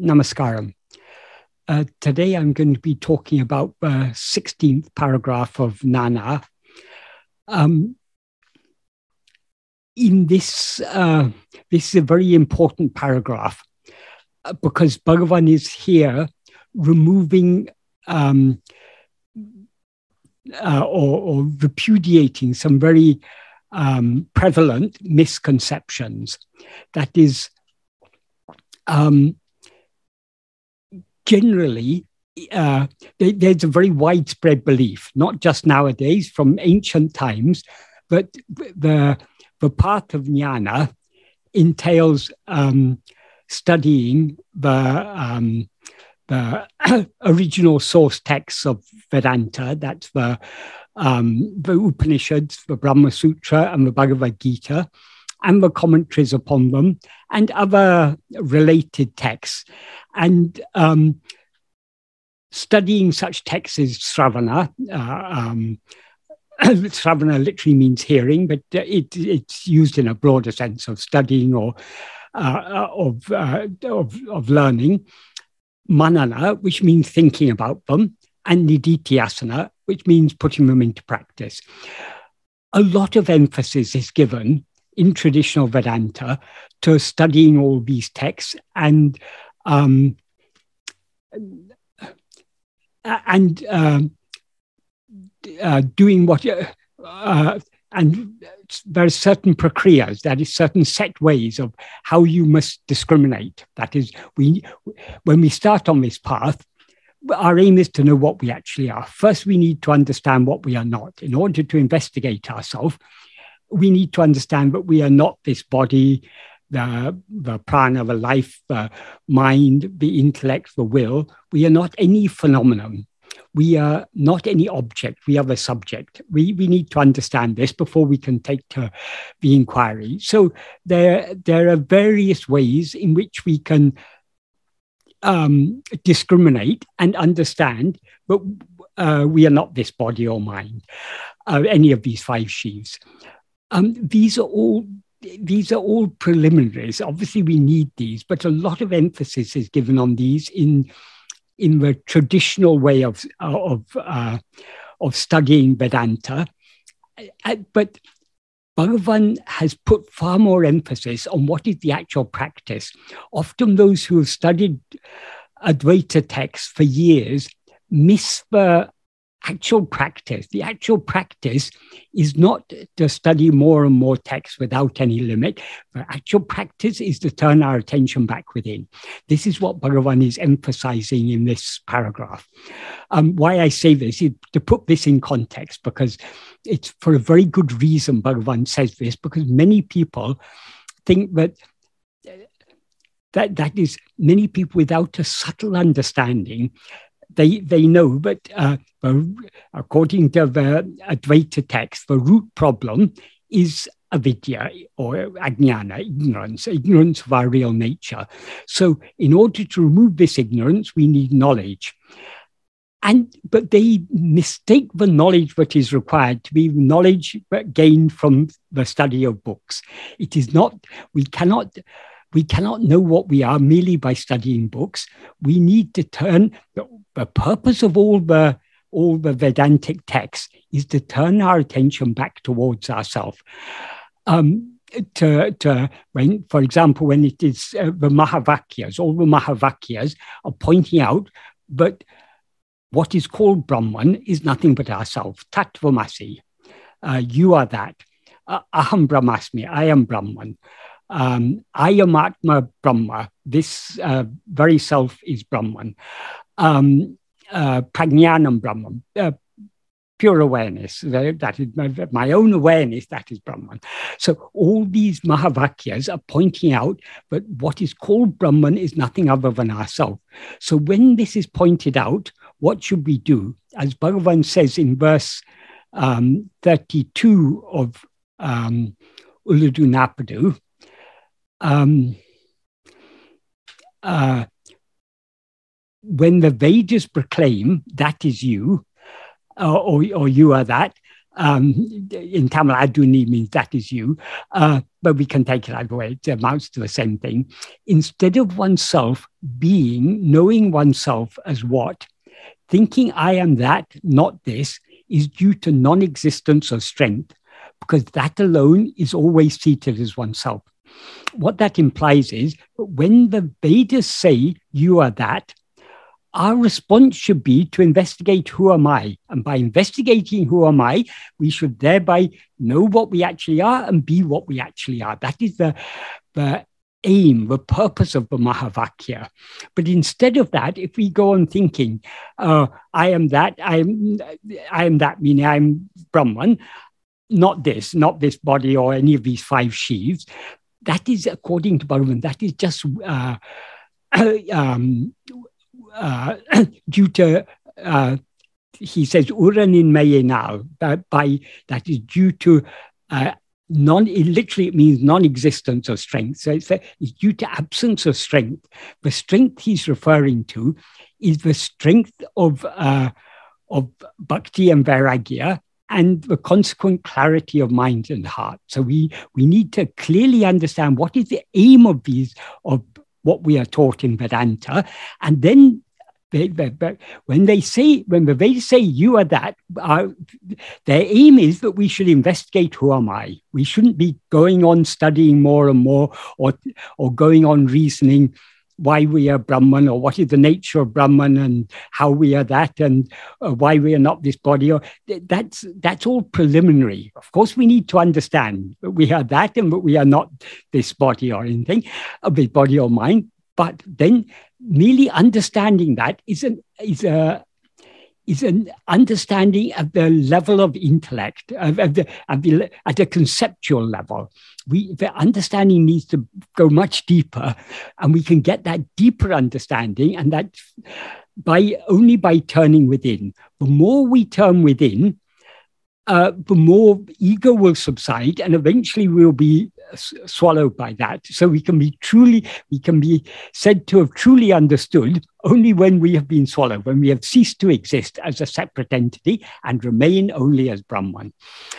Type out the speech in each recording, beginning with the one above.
Namaskaram. Today I'm going to be talking about the 16th paragraph of Jnana. In this, this is a very important paragraph because Bhagavan is here removing or repudiating some very prevalent misconceptions. That is, generally, there's a very widespread belief, not just nowadays, from ancient times, but the path of jnana entails studying the original source texts of Vedanta. That's the Upanishads, the Brahma Sutra, and the Bhagavad Gita, and the commentaries upon them, and other related texts. And studying such texts is Sravana. Sravana literally means hearing, but it's used in a broader sense of studying or of learning. Manana, which means thinking about them, and nididhyasana, which means putting them into practice. A lot of emphasis is given in traditional Vedanta to studying all these texts and doing what and there are certain prakriyas, that is, certain set ways of how you must discriminate. That is, when we start on this path, our aim is to know what we actually are. First, we need to understand what we are not. In order to investigate ourselves, we need to understand that we are not this body, the prana, the life, the mind, the intellect, the will. We are not any phenomenon. We are not any object. We are the subject. We need to understand this before we can take to the inquiry. So there are various ways in which we can discriminate and understand, but we are not this body or mind, any of these five sheaves. These are all preliminaries. Obviously, we need these, but a lot of emphasis is given on these in the traditional way of studying Vedanta. But Bhagavan has put far more emphasis on what is the actual practice. Often those who have studied Advaita texts for years miss the actual practice. The actual practice is not to study more and more texts without any limit. The actual practice is to turn our attention back within. This is what Bhagavan is emphasizing in this paragraph. Why I say this is to put this in context, because it's for a very good reason Bhagavan says this, because many people think that is, many people without a subtle understanding, they know, but according to the Advaita text, the root problem is avidya or ajnana, ignorance of our real nature. So in order to remove this ignorance, we need knowledge. But they mistake the knowledge that is required to be knowledge gained from the study of books. It is not, we cannot know what we are merely by studying books. We need to turn, the purpose of all the Vedantic texts is to turn our attention back towards ourselves. When, for example, when it is the Mahavakyas, all the Mahavakyas are pointing out that what is called Brahman is nothing but ourselves. Tattvamasi, you are that. Aham Brahmasmi, I am Brahman. Ayam Atma Brahma, this very self is Brahman. Prajnanam Brahman, pure awareness, that is my own awareness, that is Brahman. So all these Mahavakyas are pointing out that what is called Brahman is nothing other than ourselves. So when this is pointed out, what should we do? As Bhagavan says in verse 32 of Ulladu Narpadu, when the Vedas proclaim that is you, or you are that, In Tamil, aduni means that is you, but we can take it either way. It amounts to the same thing. Instead of oneself knowing oneself as what, thinking I am that, not this, is due to non-existence of strength, because that alone is always seated as oneself. What that implies is when the Vedas say you are that, our response should be to investigate who am I? And by investigating who am I, we should thereby know what we actually are and be what we actually are. That is the aim, the purpose of the Mahavakya. But instead of that, if we go on thinking, I am that, I am that, meaning I'm Brahman, not this body or any of these five sheaves, that is, according to Bhagavan, that is just due to, he says, uranin mayenal, that is due to it literally means non-existence of strength. So it's due to absence of strength. The strength he's referring to is the strength of bhakti and vairagya, and the consequent clarity of mind and heart. So we need to clearly understand what is the aim of what we are taught in Vedanta, and then when the Vedas say you are that, their aim is that we should investigate who am I. We shouldn't be going on studying more and more, or going on reasoning why we are Brahman, or what is the nature of Brahman, and how we are that, and why we are not this body. Or that's all preliminary. Of course, we need to understand that we are that, and that we are not this body or anything, of this body or mind. But then, merely understanding that is an understanding at the level of intellect, at a conceptual level. The understanding needs to go much deeper, and we can get that deeper understanding, and that only by turning within. The more we turn within, the more ego will subside, and eventually we'll be swallowed by that. So we can be said to have truly understood only when we have been swallowed, when we have ceased to exist as a separate entity and remain only as Brahman.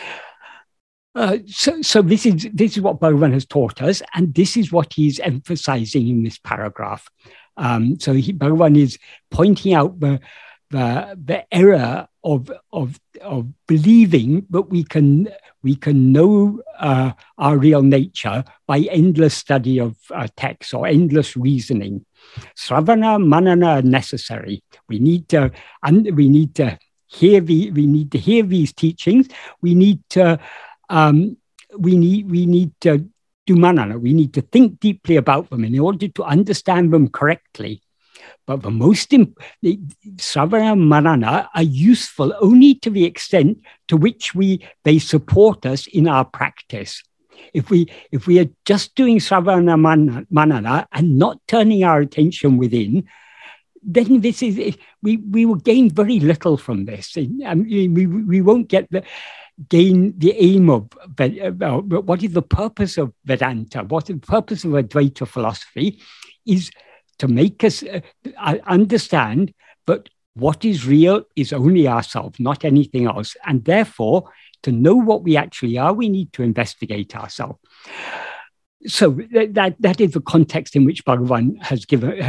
So this is what Bhagavan has taught us, and this is what he's emphasizing in this paragraph. So Bhagavan is pointing out the error of believing that we can know our real nature by endless study of texts or endless reasoning. Sravana, manana are necessary. We need to hear these teachings. We need to do manana. We need to think deeply about them in order to understand them correctly. But the Sravana and Manana are useful only to the extent to which they support us in our practice. If we are just doing Sravana Manana and not turning our attention within, then we will gain very little from this. We won't gain the aim of what is the purpose of Vedanta, what is the purpose of Advaita philosophy, is to make us understand that what is real is only ourselves, not anything else. And therefore, to know what we actually are, we need to investigate ourselves. So that is the context in which Bhagavan has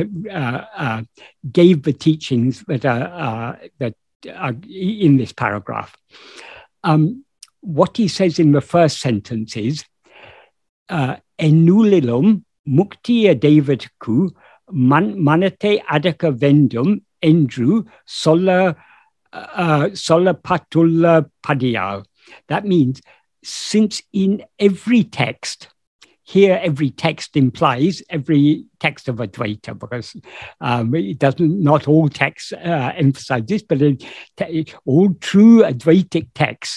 gave the teachings that are in this paragraph. What he says in the first sentence is, Enulilum muktiya devatku manate adaka vendum endru sola patulla padiyal. That means, since in every text, here every text implies every text of Advaita, because it doesn't, not all texts emphasize this, but all true Advaitic texts,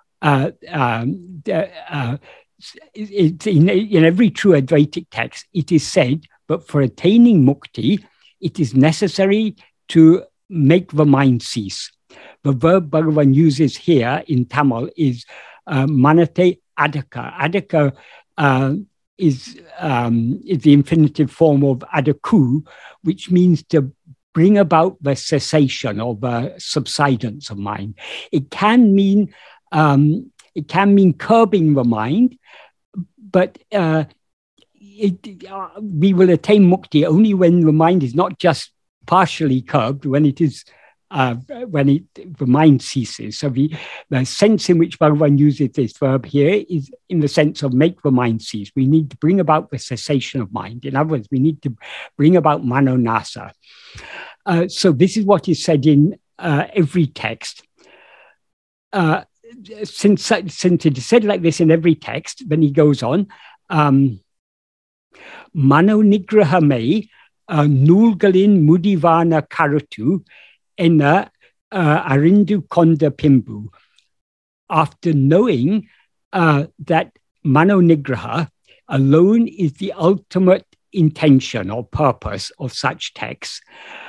it's in every true Advaitic text, it is said, but for attaining mukti, it is necessary to make the mind cease. The verb Bhagavan uses here in Tamil is manate adaka. Adaka is the infinitive form of adaku, which means to bring about the cessation or the subsidence of mind. It can mean It can mean curbing the mind, but we will attain mukti only when the mind is not just partially curbed, when it is the mind ceases. So the sense in which Bhagavan uses this verb here is in the sense of make the mind cease. We need to bring about the cessation of mind. In other words, we need to bring about manonasa. So this is what is said in every text. Since it is said like this in every text, then he goes on, Mano nigraha me nulgalin mudivana karatu ena arindu konda pimbu. After knowing that mano nigraha alone is the ultimate intention or purpose of such texts,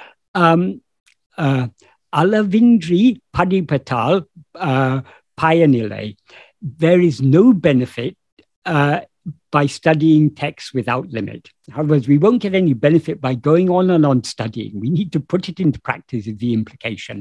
alavindri padipatal payanile, there is no benefit by studying texts without limit. In other words, we won't get any benefit by going on and on studying. We need to put it into practice, is the implication.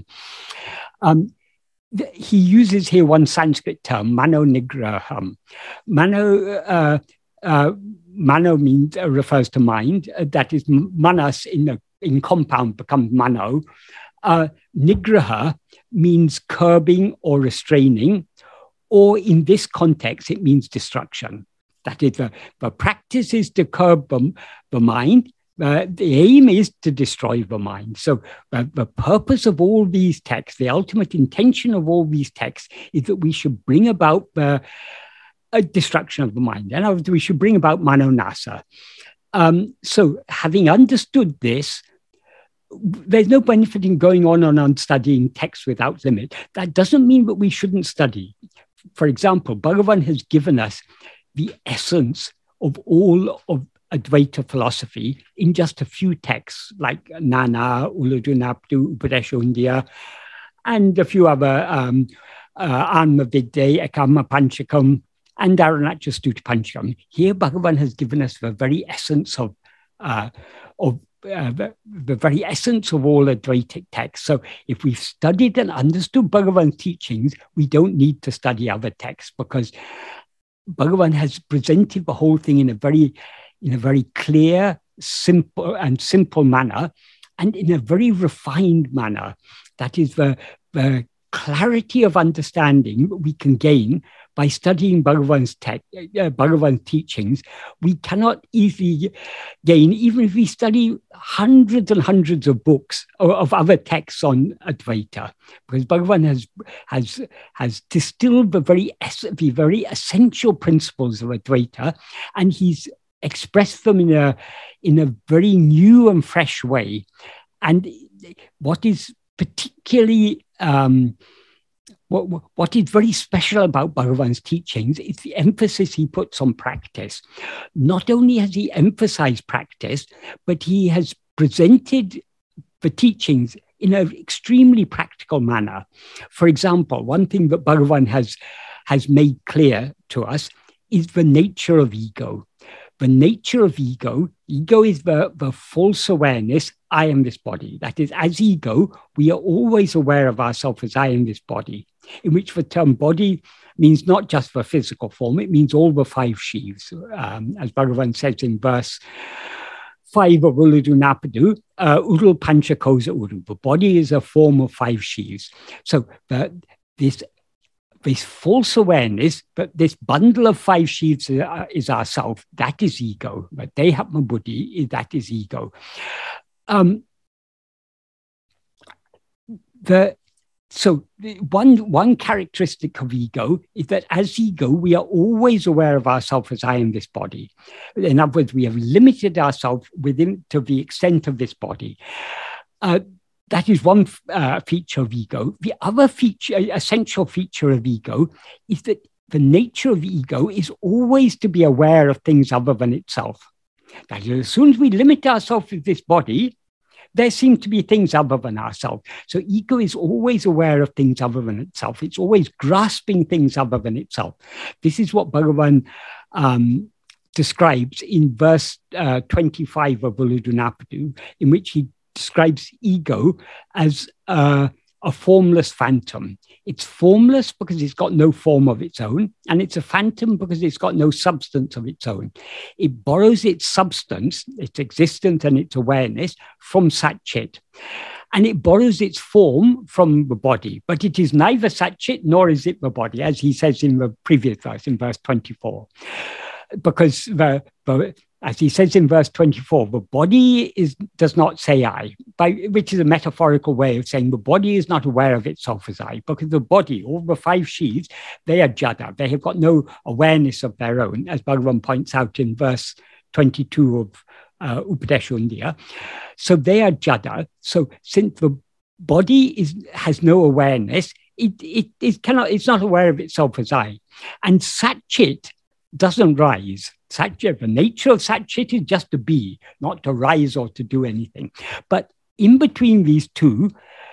He uses here one Sanskrit term, mano nigraham. Mano means refers to mind. That is, manas in compound becomes mano. Nigraha means curbing or restraining, or in this context, it means destruction. That is, the practice is to curb the mind. The aim is to destroy the mind. So the purpose of all these texts, the ultimate intention of all these texts, is that we should bring about the destruction of the mind. And we should bring about manonasa. So having understood this, there's no benefit in going on and on studying texts without limit. That doesn't mean that we shouldn't study. For example, Bhagavan has given us the essence of all of Advaita philosophy in just a few texts like Nana, Ulladu Upadeshundya, and a few other Anma Vidya, Ekama Panchakam, and Arunachastuta Panchakam. Here, Bhagavan has given us the very essence of the very essence of all Advaitic texts. So if we've studied and understood Bhagavan's teachings, we don't need to study other texts, because Bhagavan has presented the whole thing in a very clear, simple manner, and in a very refined manner. That is the clarity of understanding we can gain by studying Bhagavan's teachings. We cannot easily gain, even if we study hundreds and hundreds of books of other texts on Advaita, because Bhagavan has distilled the very essential principles of Advaita, and he's expressed them in a very new and fresh way. And what is particularly what is very special about Bhagavan's teachings is the emphasis he puts on practice. Not only has he emphasized practice, but he has presented the teachings in an extremely practical manner. For example, one thing that Bhagavan has made clear to us is the nature of ego. The nature of ego is the false awareness, I am this body. That is, as ego, we are always aware of ourselves as I am this body, in which the term body means not just the physical form, it means all the five sheaths. As Bhagavan says in verse 5 of Ulladu Napadu, Udul Panchakosa Uru. The body is a form of five sheaths. So this false awareness, but this bundle of five sheaths is ourself, that is ego. But Dehatma Buddhi, that is ego. One characteristic of ego is that as ego, we are always aware of ourselves as I am this body. In other words, we have limited ourselves to the extent of this body. That is one feature of ego. The other essential feature of ego, is that the nature of ego is always to be aware of things other than itself. That is, as soon as we limit ourselves with this body, there seem to be things other than ourselves. So ego is always aware of things other than itself. It's always grasping things other than itself. This is what Bhagavan describes in verse 25 of Ulladu Napadu, in which he describes ego as a formless phantom. It's formless because it's got no form of its own, and it's a phantom because it's got no substance of its own. It borrows its substance, its existence and its awareness from Sat-Chit. And it borrows its form from the body, but it is neither Sat-Chit nor is it the body, as he says in the previous verse, in verse 24. Because as he says in verse 24, the body does not say I, which is a metaphorical way of saying the body is not aware of itself as I, because the body, all the five sheaths, they are jada. They have got no awareness of their own, as Bhagavan points out in verse 22 of Upadesha. So they are jada. So since the body has no awareness, it's not aware of itself as I. And Sat-Chit doesn't rise. Sat-Chit, the nature of Sat-Chit is just to be, not to rise or to do anything. But in between these two,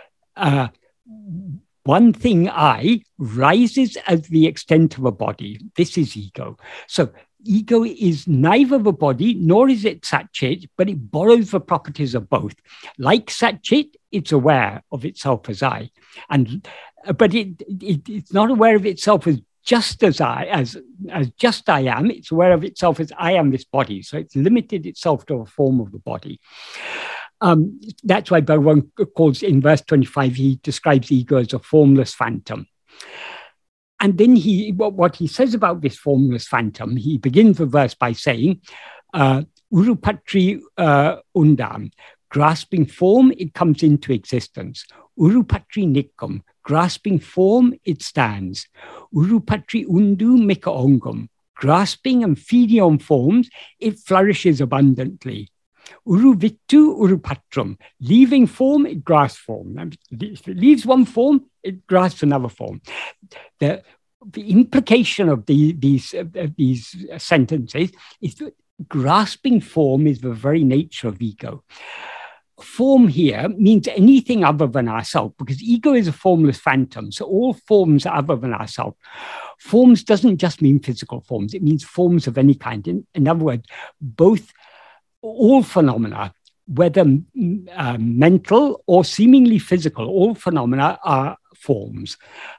one thing I rises as the extent of a body. This is ego. So ego is neither the body nor is it Sat-Chit, but it borrows the properties of both. Like Sat-Chit, it's aware of itself as I, but it's not aware of itself as just as just I am. It's aware of itself as I am this body. So it's limited itself to a form of the body. That's why Bhagavan calls, in verse 25, he describes ego as a formless phantom. And then what he says about this formless phantom, he begins the verse by saying, Urupatri undam, grasping form, it comes into existence. Urupatri nikkam, grasping form, it stands. Urupatri undu mika ongam, grasping and feeding on forms, it flourishes abundantly. Uruvittu urupatram, leaving form, it grasps form. If it leaves one form, it grasps another form. The implication of these sentences is that grasping form is the very nature of ego. Form here means anything other than ourselves, because ego is a formless phantom. So all forms are other than ourselves. Forms doesn't just mean physical forms. It means forms of any kind. In other words, all phenomena, whether mental or seemingly physical, all phenomena are forms.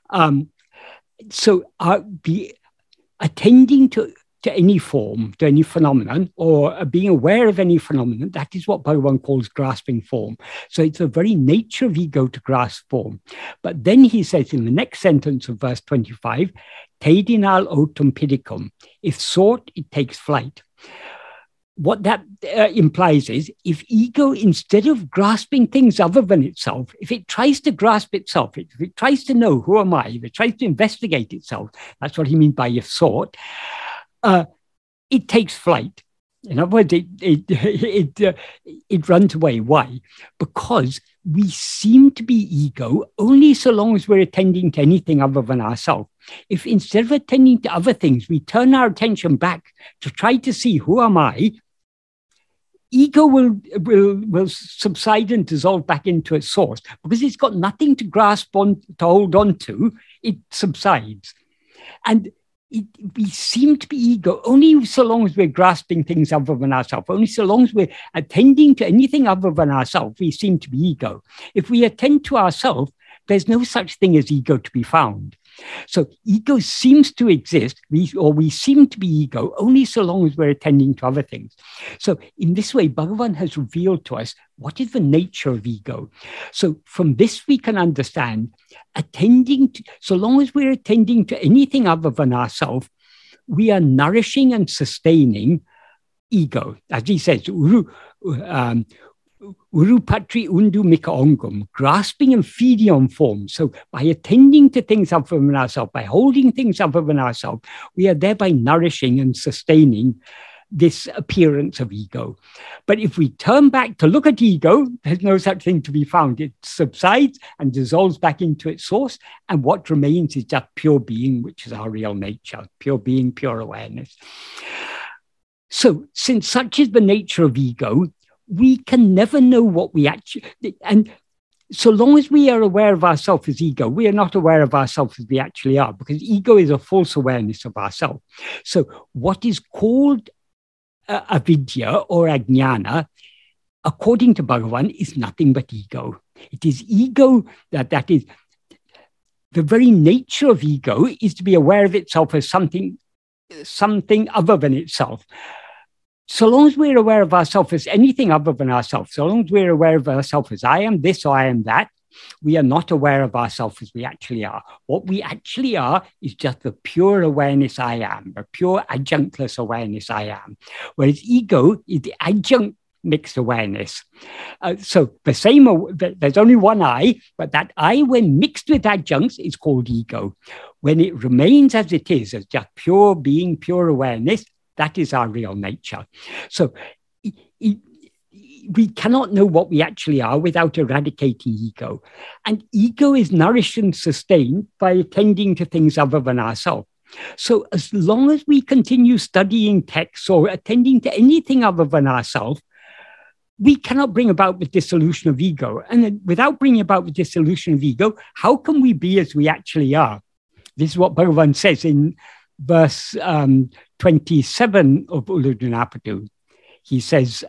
So attending to any form, to any phenomenon, or being aware of any phenomenon, that is what Bhagavan calls grasping form. So it's the very nature of ego to grasp form. But then he says in the next sentence of verse 25, Tedinal otum pidicum, if sought, it takes flight. What that implies is, if ego, instead of grasping things other than itself, if it tries to grasp itself, if it tries to know who am I, if it tries to investigate itself, that's what he means by if sought, it takes flight. In other words, it runs away. Why? Because we seem to be ego only so long as we're attending to anything other than ourselves. If instead of attending to other things, we turn our attention back to try to see who am I, ego will subside and dissolve back into its source. Because it's got nothing to grasp on, to hold on to, it subsides. And we seem to be ego only so long as we're grasping things other than ourselves. Only so long as we're attending to anything other than ourselves, we seem to be ego. If we attend to ourselves, there's no such thing as ego to be found. So ego seems to exist, we seem to be ego only so long as we're attending to other things. So in this way, Bhagavan has revealed to us what is the nature of ego. So from this we can understand, so long as we're attending to anything other than ourselves, we are nourishing and sustaining ego. As he says, Urupatri undu mika ongam, grasping and feeding on form. So by attending to things other than ourselves, by holding things other than ourselves, we are thereby nourishing and sustaining this appearance of ego. But if we turn back to look at ego, there's no such thing to be found. It subsides and dissolves back into its source, and what remains is just pure being, which is our real nature, pure being, pure awareness. So since such is the nature of ego, we can never know what we actually, and so long as we are aware of ourselves as ego, we are not aware of ourselves as we actually are, because ego is a false awareness of ourselves. So what is called avidya or ajnana according to Bhagavan, is nothing but ego. It is ego that is the very nature of ego, is to be aware of itself as something other than itself. So long as we're aware of ourselves as anything other than ourselves, so long as we're aware of ourselves as I am this or I am that, we are not aware of ourselves as we actually are. What we actually are is just the pure awareness I am, the pure adjunctless awareness I am. Whereas ego is the adjunct mixed awareness. So the same, there's only one I, but that I, when mixed with adjuncts, is called ego. When it remains as it is, as just pure being, pure awareness, that is our real nature. So we cannot know what we actually are without eradicating ego. And ego is nourished and sustained by attending to things other than ourselves. So as long as we continue studying texts or attending to anything other than ourselves, we cannot bring about the dissolution of ego. And without bringing about the dissolution of ego, how can we be as we actually are? This is what Bhagavan says in verse 27 of Ulladu. He says,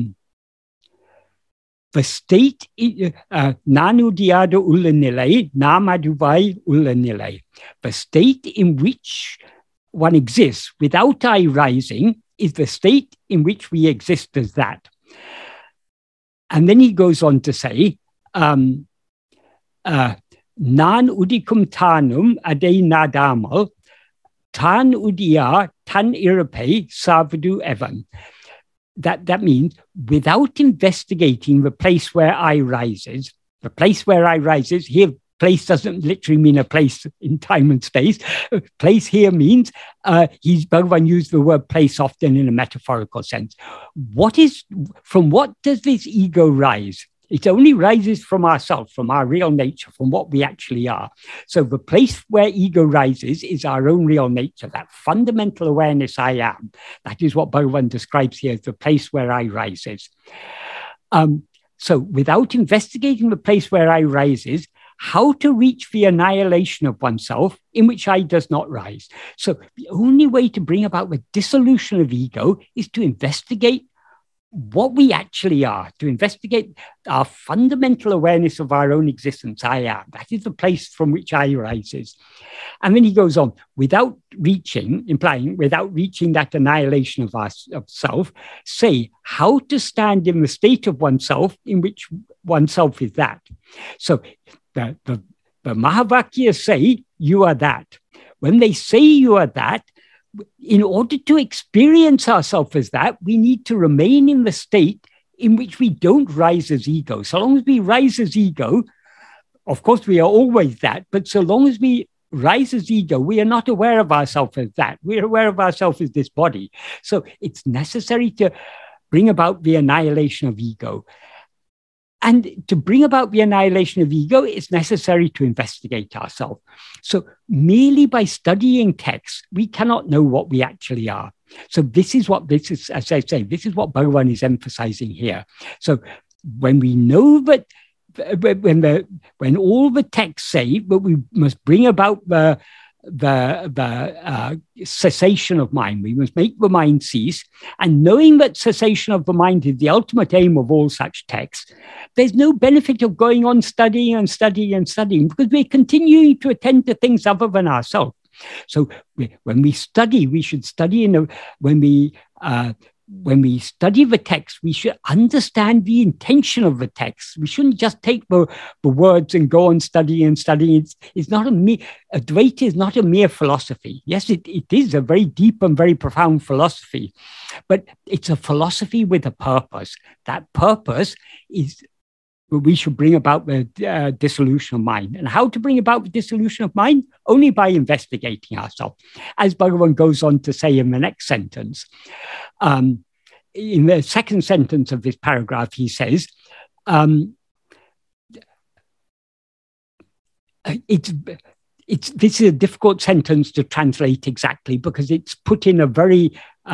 the state, nanu diada ulla nilai, namaduvai ulla nilai. The state in which one exists without I rising is the state in which we exist as that. And then he goes on to say, nan udikum tanum ade nadamal, tan udia tan irape savadu evan. That means without investigating the place where I rises, the place where I rises, here place doesn't literally mean a place in time and space. Place here means, Bhagavan used the word place often in a metaphorical sense. From what does this ego rise? It only rises from ourselves, from our real nature, from what we actually are. So the place where ego rises is our own real nature, that fundamental awareness I am. That is what Bhagavan describes here as the place where I rises. So without investigating the place where I rises, how to reach the annihilation of oneself in which I does not rise. So the only way to bring about the dissolution of ego is to investigate what we actually are, to investigate our fundamental awareness of our own existence, I am. That is the place from which I rises. And then he goes on, without reaching that annihilation of self, say how to stand in the state of oneself in which oneself is that. So the Mahavakyas say, you are that. When they say you are that, in order to experience ourselves as that, we need to remain in the state in which we don't rise as ego. So long as we rise as ego, of course, we are always that. But so long as we rise as ego, we are not aware of ourselves as that. We are aware of ourselves as this body. So it's necessary to bring about the annihilation of ego. And to bring about the annihilation of ego, it's necessary to investigate ourselves. So merely by studying texts, we cannot know what we actually are. So this is, as I say, this is what Bhagavan is emphasizing here. So when we know that, when all the texts say that we must bring about the cessation of mind, we must make the mind cease, and knowing that cessation of the mind is the ultimate aim of all such texts, there's no benefit of going on studying and studying and studying, because we're continuing to attend to things other than ourselves. So when we study, we should study when we study the text, we should understand the intention of the text. We shouldn't just take the words and go on studying and studying. It's not Advaita is not a mere philosophy. Yes, it is a very deep and very profound philosophy, but it's a philosophy with a purpose. That purpose is we should bring about the dissolution of mind. And how to bring about the dissolution of mind? Only by investigating ourselves. As Bhagavan goes on to say in the next sentence, in the second sentence of this paragraph, he says, this is a difficult sentence to translate exactly because it's put in a very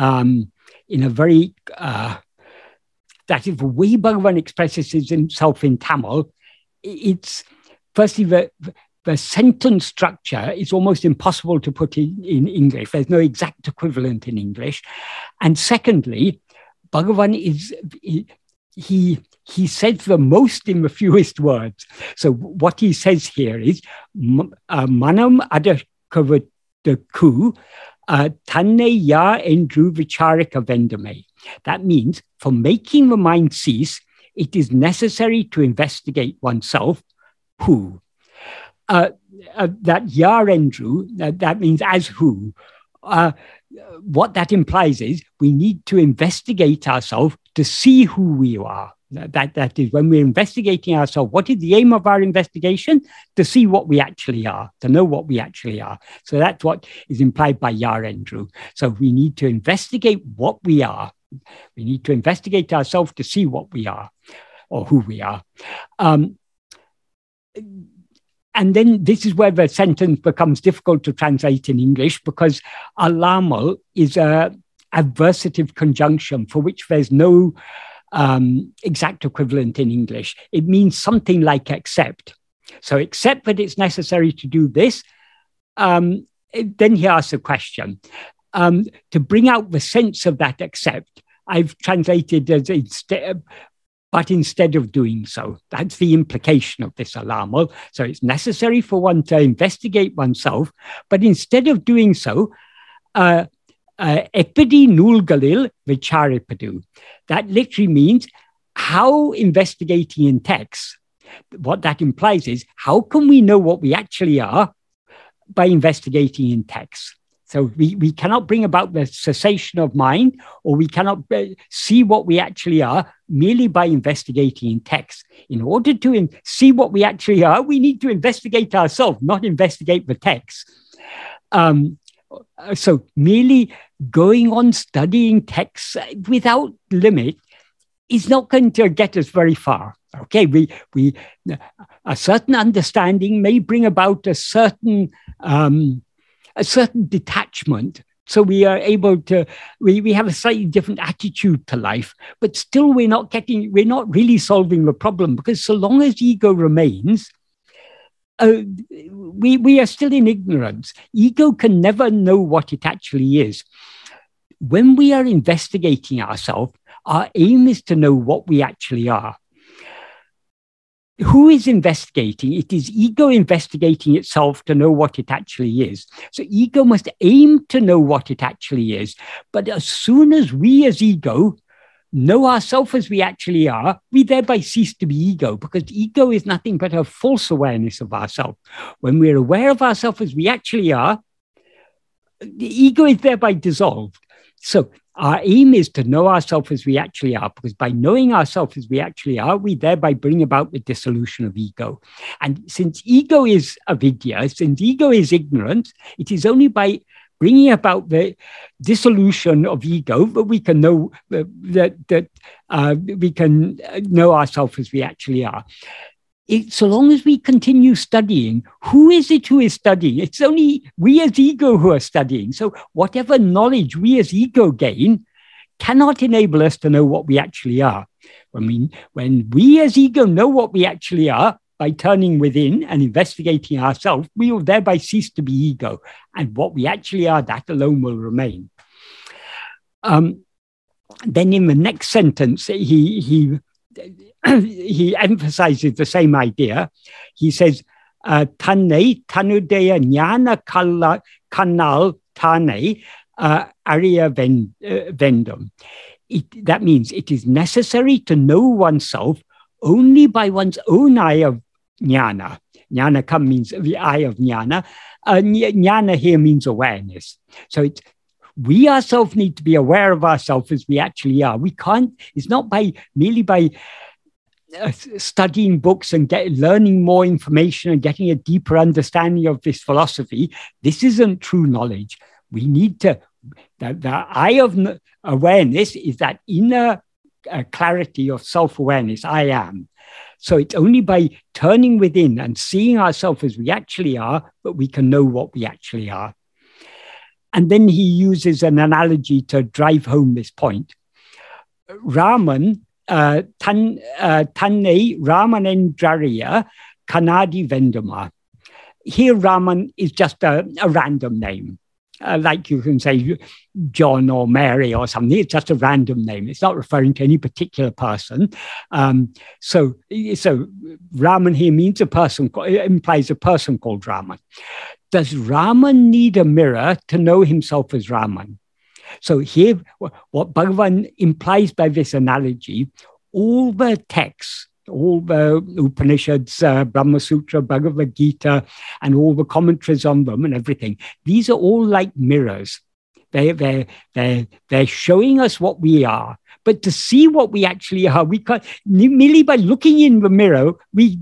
that is the way Bhagavan expresses himself in Tamil. It's firstly the sentence structure is almost impossible to put in English. There's no exact equivalent in English. And secondly, Bhagavan he says the most in the fewest words. So what he says here is manam adakavataku tanne ya endru vicharika vendame. That means for making the mind cease, it is necessary to investigate oneself. Who? That ya endru, that means as who. What that implies is we need to investigate ourselves to see who we are. That is, when we're investigating ourselves, what is the aim of our investigation? To see what we actually are, to know what we actually are. So that's what is implied by Yarendru. So we need to investigate what we are. We need to investigate ourselves to see what we are or who we are. And then this is where the sentence becomes difficult to translate in English, because alamal is a adversative conjunction for which there's no exact equivalent in English. It means something like except. So except that it's necessary to do this, then he asks a question. To bring out the sense of that except, I've translated as but instead of doing so. That's the implication of this alamal. So it's necessary for one to investigate oneself, but instead of doing so, epidi nulgalil vicharipadu. That literally means how investigating in text. What that implies is how can we know what we actually are by investigating in text. So we cannot bring about the cessation of mind, or we cannot see what we actually are merely by investigating in text. In order to see what we actually are, we need to investigate ourselves, not investigate the text. So merely going on studying texts without limit is not going to get us very far. Okay, a certain understanding may bring about a certain detachment. So we are able to, we have a slightly different attitude to life, but still we're not really solving the problem, because so long as ego remains, we are still in ignorance. Ego can never know what it actually is. When we are investigating ourselves, our aim is to know what we actually are. Who is investigating? It is ego investigating itself to know what it actually is. So ego must aim to know what it actually is. But as soon as we as ego know ourselves as we actually are, we thereby cease to be ego, because ego is nothing but a false awareness of ourselves. When we're aware of ourselves as we actually are, the ego is thereby dissolved. So our aim is to know ourselves as we actually are, because by knowing ourselves as we actually are, we thereby bring about the dissolution of ego. And since ego is avidya, since ego is ignorance, it is only by bringing about the dissolution of ego that we can know that we can know ourselves as we actually are. So long as we continue studying, who is it who is studying? It's only we as ego who are studying. So whatever knowledge we as ego gain cannot enable us to know what we actually are. When we as ego know what we actually are, by turning within and investigating ourselves, we will thereby cease to be ego. And what we actually are, that alone will remain. Then in the next sentence, he emphasizes the same idea. He says, Tanne tanudeya jnana kanal tane arya vendum. That means it is necessary to know oneself only by one's own eye of jnana. Jnana means the eye of jnana. Jnana here means awareness. So we ourselves need to be aware of ourselves as we actually are. We can't, it's not merely by studying books and learning more information and getting a deeper understanding of this philosophy. This isn't true knowledge. We need to, the eye of awareness is that inner clarity of self-awareness, I am. So it's only by turning within and seeing ourselves as we actually are that we can know what we actually are. And then he uses an analogy to drive home this point. Raman, tanne Ramanendrariya Kanadi Vendama. Here Raman is just a random name. like you can say John or Mary or something. It's just a random name. It's not referring to any particular person. So Raman here means a person, implies a person called Raman. Does Raman need a mirror to know himself as Raman? So here, what Bhagavan implies by this analogy, all the texts, all the Upanishads, Brahma Sutra, Bhagavad Gita, and all the commentaries on them and everything, these are all like mirrors. They're showing us what we are. But to see what we actually are, we can't, merely by looking in the mirror, we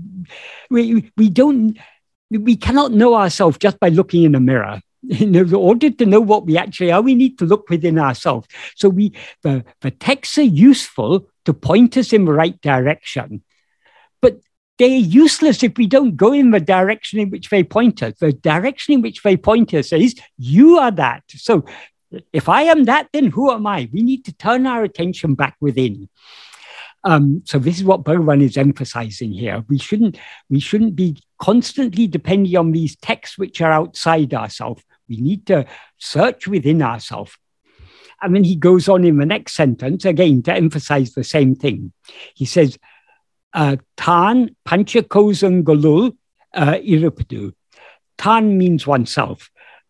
cannot know ourselves just by looking in a mirror. In order to know what we actually are, we need to look within ourselves. So the texts are useful to point us in the right direction, but they're useless if we don't go in the direction in which they point us. The direction in which they point us is, you are that. So if I am that, then who am I? We need to turn our attention back within. So this is what Bhagavan is emphasizing here. We shouldn't be constantly depending on these texts which are outside ourselves. We need to search within ourselves. And then he goes on in the next sentence, again, to emphasize the same thing. He says, Tan panchakosam golul irupadu. Tan means oneself.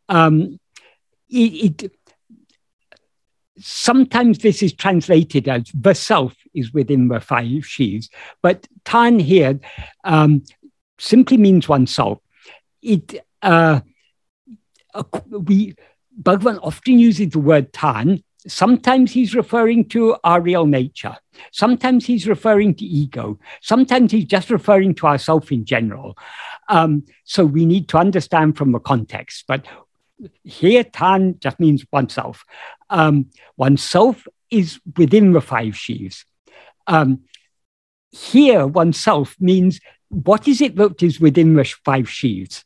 Sometimes this is translated as the self is within the 5 sheaves, but Tan here simply means oneself. Bhagavan often uses the word Tan. Sometimes he's referring to our real nature. Sometimes he's referring to ego. Sometimes he's just referring to ourself in general. So we need to understand from the context. But here, Tan just means oneself. Oneself is within the 5 sheaves. Here, oneself means, what is it that is within the 5 sheaves?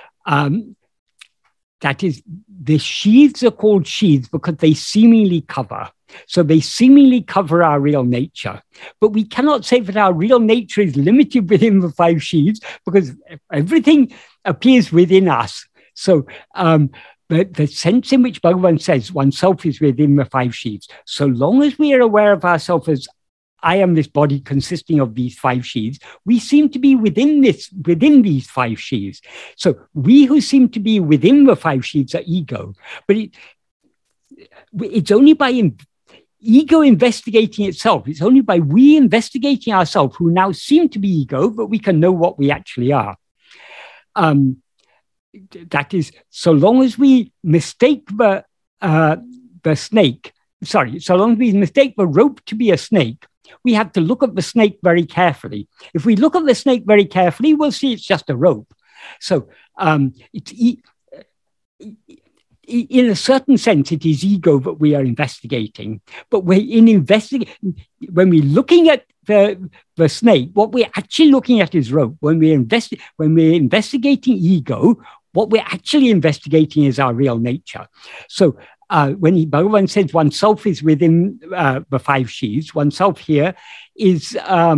That is, the sheaths are called sheaths because they seemingly cover. So they seemingly cover our real nature. But we cannot say that our real nature is limited within the 5 sheaths because everything appears within us. So the sense in which Bhagavan says oneself is within the 5 sheaths, so long as we are aware of ourselves as I am this body consisting of these 5 sheaths, we seem to be within these 5 sheaths. So we who seem to be within the 5 sheaths are ego. But it's only by ego investigating itself, it's only by we investigating ourselves who now seem to be ego that we can know what we actually are. That is, so long as we mistake the snake, so long as we mistake the rope to be a snake, we have to look at the snake very carefully. If we look at the snake very carefully, we'll see it's just a rope. So in a certain sense, it is ego that we are investigating. But when we're looking at the snake, what we're actually looking at is rope. When we're investigating ego, what we're actually investigating is our real nature. So when Bhagavan says oneself is within the 5 sheaths, oneself here is,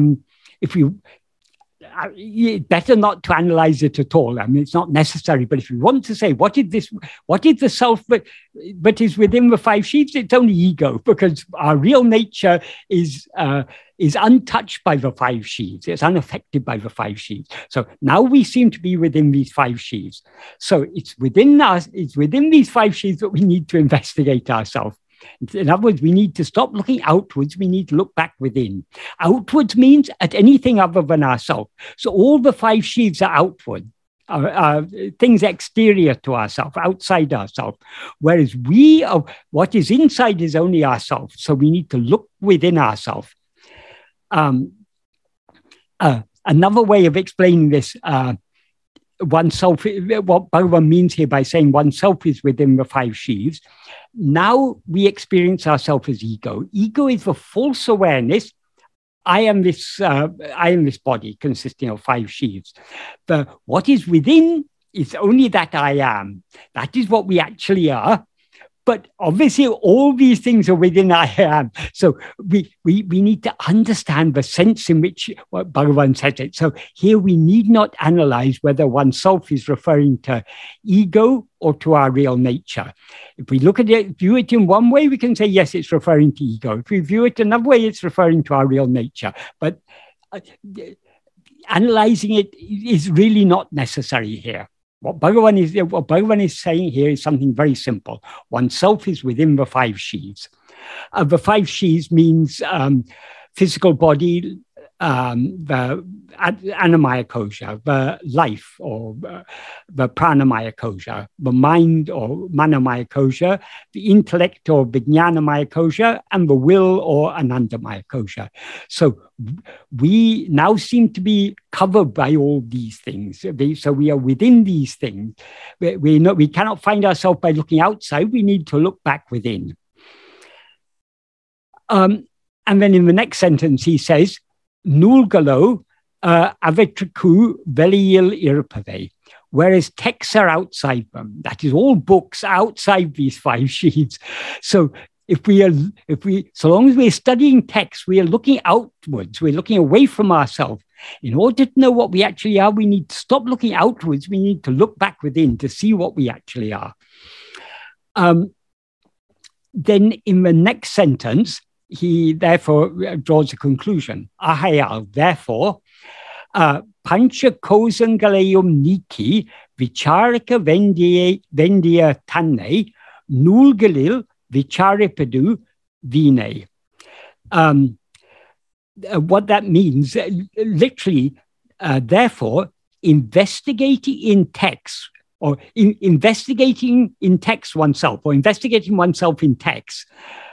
better not to analyze it at all. I mean, it's not necessary. But if you want to say, what is the self that is within the 5 sheaths? It's only ego, because our real nature is untouched by the 5 sheaths. It's unaffected by the 5 sheaths. So now we seem to be within these 5 sheaths. So it's within us. It's within these 5 sheaths that we need to investigate ourselves. In other words, we need to stop looking outwards. We need to look back within. Outwards means at anything other than ourselves. So all the 5 sheaths are outward, things exterior to ourselves, outside ourselves. Whereas what is inside is only ourselves. So we need to look within ourselves. Another way of explaining this, oneself, what Bhagavan means here by saying oneself is within the 5 sheaths. Now we experience ourselves as ego. Ego is the false awareness. I am this body consisting of 5 sheaths. What is within is only that I am. That is what we actually are. But obviously, all these things are within I am. So we need to understand the sense in which Bhagavan says it. So here we need not analyze whether oneself is referring to ego or to our real nature. If we look at it, view it in one way, we can say, yes, it's referring to ego. If we view it another way, it's referring to our real nature. But analyzing it is really not necessary here. What Bhagavan is saying here is something very simple. Oneself is within the five sheaths. The five sheaths means physical body, the Annamaya Kosha, the life or the Pranamaya Kosha, the mind or Manomaya Kosha, the intellect or Vijnanamaya Kosha, and the will or Anandamaya Kosha. So we now seem to be covered by all these things. So we are within these things. We cannot find ourselves by looking outside. We need to look back within. And then in the next sentence, he says, Nulgalo avetriku veliyil irpave, whereas texts are outside them. That is, all books outside these five sheaths. So so long as we're studying texts, we are looking outwards, we're looking away from ourselves. In order to know what we actually are, we need to stop looking outwards. We need to look back within to see what we actually are. Then in the next sentence, he therefore draws a conclusion. Ahayal, therefore, pancha kosangalayum niki vicharika vendiya tanne nulgalil vicharipadu vine. What that means, literally, therefore, investigating in text, or investigating in text oneself, or investigating oneself in text,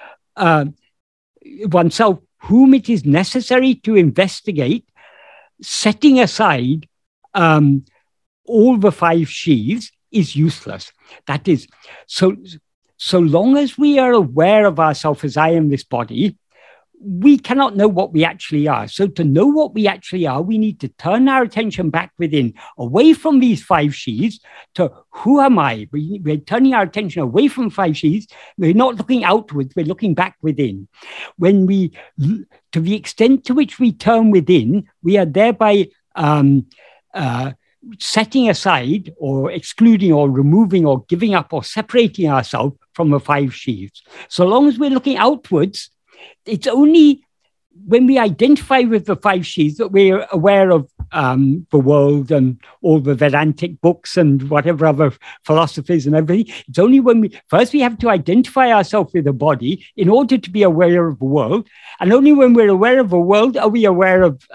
oneself whom it is necessary to investigate, setting aside all the five sheaths is useless. That is, so long as we are aware of ourselves as I am this body, we cannot know what we actually are. So to know what we actually are, we need to turn our attention back within, away from these five sheaths, to who am I? We're turning our attention away from five sheaths. We're not looking outwards, we're looking back within. When to the extent to which we turn within, we are thereby setting aside or excluding or removing or giving up or separating ourselves from the five sheaths. So long as we're looking outwards, it's only when we identify with the five sheaths that we're aware of the world and all the Vedantic books and whatever other philosophies and everything. It's only when we have to identify ourselves with the body in order to be aware of the world. And only when we're aware of the world are we aware of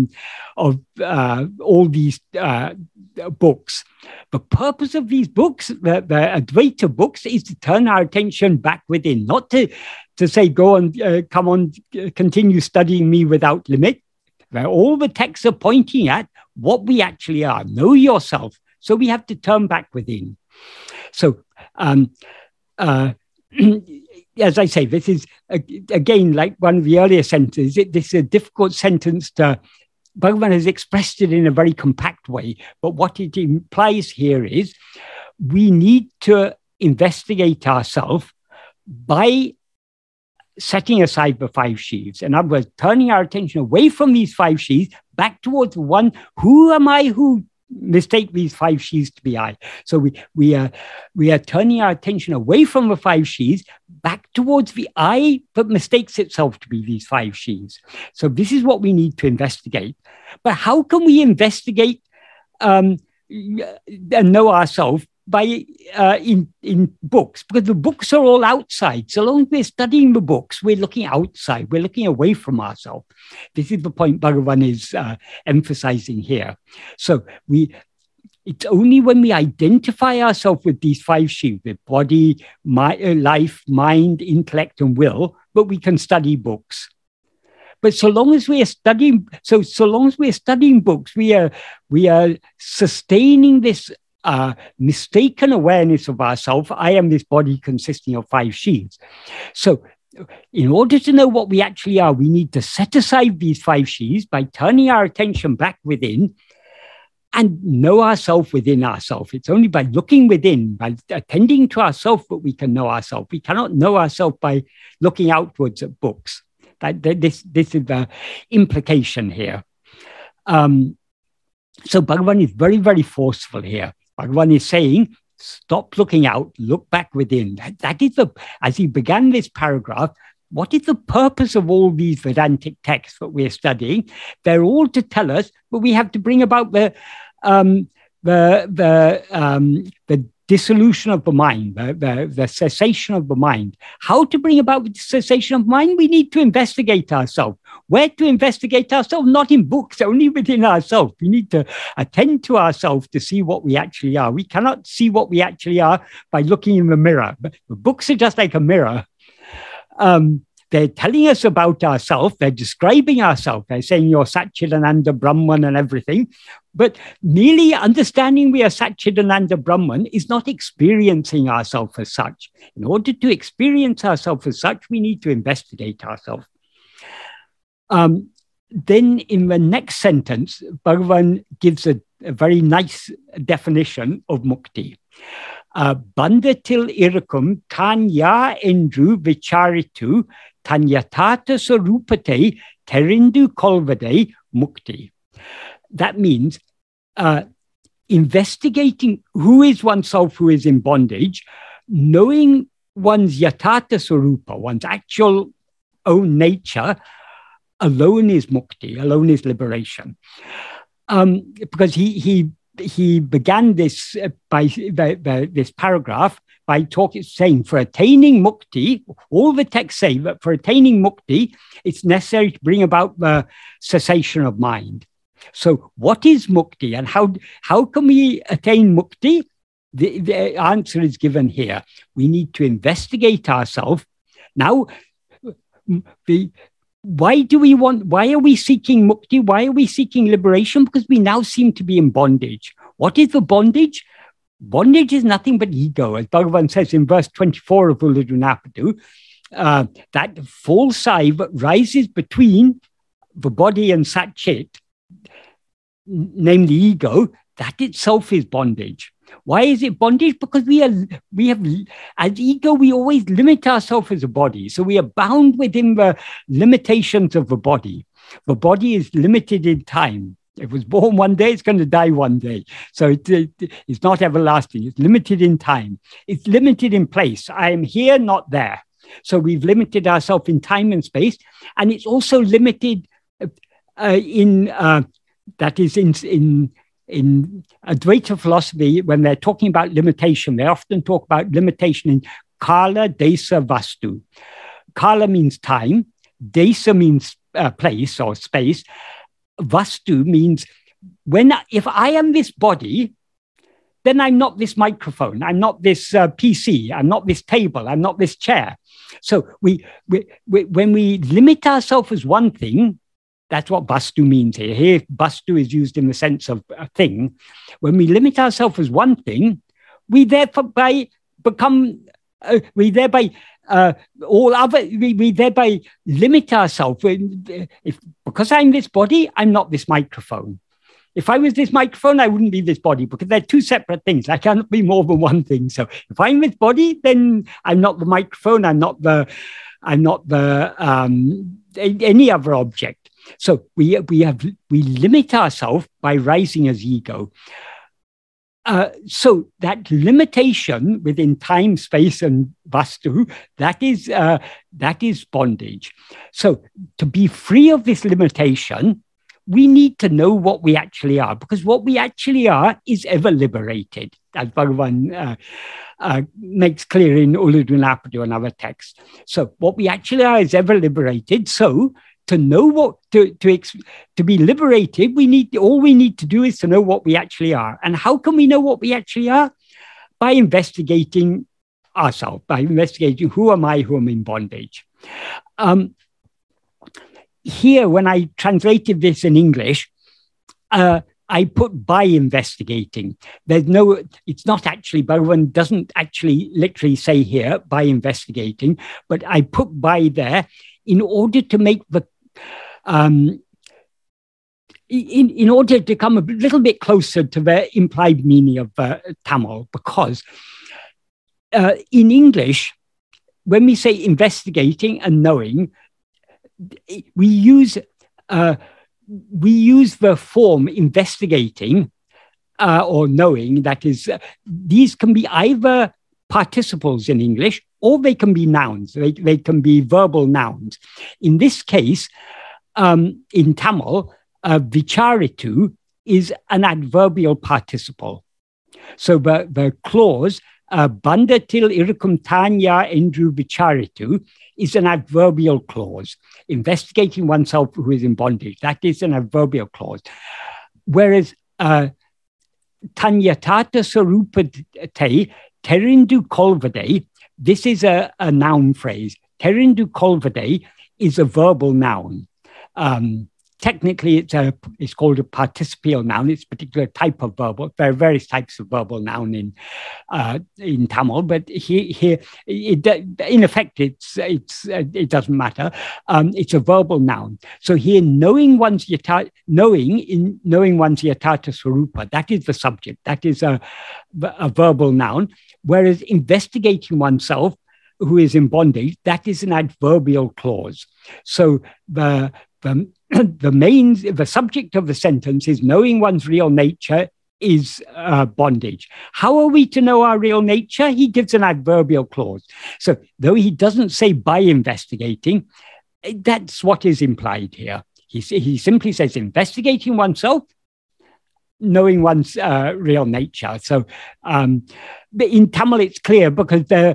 all these books. The purpose of these books, the Advaita books, is to turn our attention back within, not to say, go and come on, continue studying me without limit. Where all the texts are pointing at what we actually are. Know yourself. So we have to turn back within. So, as I say, this is, again, like one of the earlier sentences, this is a difficult sentence to, Bhagavan has expressed it in a very compact way, but what it implies here is we need to investigate ourselves by setting aside the five sheaths. In other words, turning our attention away from these five sheaths back towards the one, who am I who mistake these five sheaths to be I? So we are turning our attention away from the five sheaths back towards the I that mistakes itself to be these five sheaths. So this is what we need to investigate. But how can we investigate and know ourselves? By in books, because the books are all outside. So long as we're studying the books, we're looking outside, we're looking away from ourselves. This is the point Bhagavan is emphasizing here. So it's only when we identify ourselves with these five sheaths, with body, life, mind, intellect, and will, that we can study books. But so long as we are studying, so long as we're studying books, we are sustaining this mistaken awareness of ourselves. I am this body consisting of five sheaths. So in order to know what we actually are, we need to set aside these five sheaths by turning our attention back within and know ourselves within ourselves. It's only by looking within, by attending to ourselves, that we can know ourselves. We cannot know ourselves by looking outwards at books. This is the implication here. So Bhagavan is very, very forceful here. Bhagavan is saying, stop looking out, look back within. That is as he began this paragraph, what is the purpose of all these Vedantic texts that we're studying? They're all to tell us, but we have to bring about the dissolution of the mind, the cessation of the mind. How to bring about the cessation of mind? We need to investigate ourselves. Where to investigate ourselves? Not in books, only within ourselves. We need to attend to ourselves to see what we actually are. We cannot see what we actually are by looking in the mirror. But books are just like a mirror. They're telling us about ourselves. They're describing ourselves. They're saying you're Satchidananda Brahman and everything. But merely understanding we are Satchidananda Brahman is not experiencing ourselves as such. In order to experience ourselves as such, we need to investigate ourselves. Then in the next sentence, Bhagavan gives a very nice definition of mukti. Bandatil irakum tanya endru vicharitu tanyatata sarupate terindu kolvade mukti. That means investigating who is oneself, who is in bondage, knowing one's yatata sarupa, one's actual own nature, alone is mukti, alone is liberation. Because he began this by this paragraph by saying, for attaining mukti, all the texts say that for attaining mukti, it's necessary to bring about the cessation of mind. So what is mukti, and how can we attain mukti? The answer is given here. We need to investigate ourselves. Now, why are we seeking mukti? Why are we seeking liberation? Because we now seem to be in bondage. What is the bondage? Bondage is nothing but ego, as Bhagavan says in verse 24 of Ulladu Narpadu, that false I that rises between the body and Sat-Chit, namely ego, that itself is bondage. Why is it bondage? Because we have, as ego, we always limit ourselves as a body. So we are bound within the limitations of the body. The body is limited in time. It was born one day, it's going to die one day. So it's not everlasting. It's limited in time. It's limited in place. I am here, not there. So we've limited ourselves in time and space. And it's also limited in Advaita philosophy, when they're talking about limitation, they often talk about limitation in kala, desa, vastu. Kala means time, desa means place or space, vastu means if I am this body, then I'm not this microphone, I'm not this PC, I'm not this table, I'm not this chair. So when we limit ourselves as one thing, that's what bastu means here. Here, bastu is used in the sense of a thing. When we limit ourselves as one thing, we thereby limit ourselves. Because I'm this body, I'm not this microphone. If I was this microphone, I wouldn't be this body, because they're two separate things. I cannot be more than one thing. So if I'm this body, then I'm not the microphone. I'm not any other object. So we limit ourselves by rising as ego. So that limitation within time, space, and vastu, that is bondage. So to be free of this limitation, we need to know what we actually are, because what we actually are is ever liberated, as Bhagavan makes clear in Ulladu Narpadu and other texts. So what we actually are is ever liberated. So to know to be liberated, all we need to do is to know what we actually are. And how can we know what we actually are? By investigating ourselves, by investigating who am I, who am in bondage. Here, when I translated this in English, I put by investigating. It's not actually, Bhagavan doesn't actually literally say here by investigating, but I put by there in order to make in order to come a little bit closer to the implied meaning of Tamil, because in English, when we say investigating and knowing, we use the form investigating or knowing. That is, these can be either participles in English, or they can be nouns. They can be verbal nouns. In this case, in Tamil, vicharitu is an adverbial participle. So the clause bandatil irukum tanya endru vicharitu is an adverbial clause. Investigating oneself who is in bondage, that is an adverbial clause. Whereas tanyatata sarupate terindu kolvade, this is a noun phrase. Terindu kolvade is a verbal noun. Technically, it's called a participial noun. It's a particular type of verbal. There are various types of verbal noun in Tamil, but here in effect, it doesn't matter. It's a verbal noun. So here, knowing one's yathartha swarupa, that is the subject. That is a verbal noun. Whereas investigating oneself who is in bondage, that is an adverbial clause. So the subject of the sentence is knowing one's real nature is bondage. How are we to know our real nature? He gives an adverbial clause. So though he doesn't say by investigating, that's what is implied here. He simply says investigating oneself, knowing one's real nature. So in Tamil, it's clear because the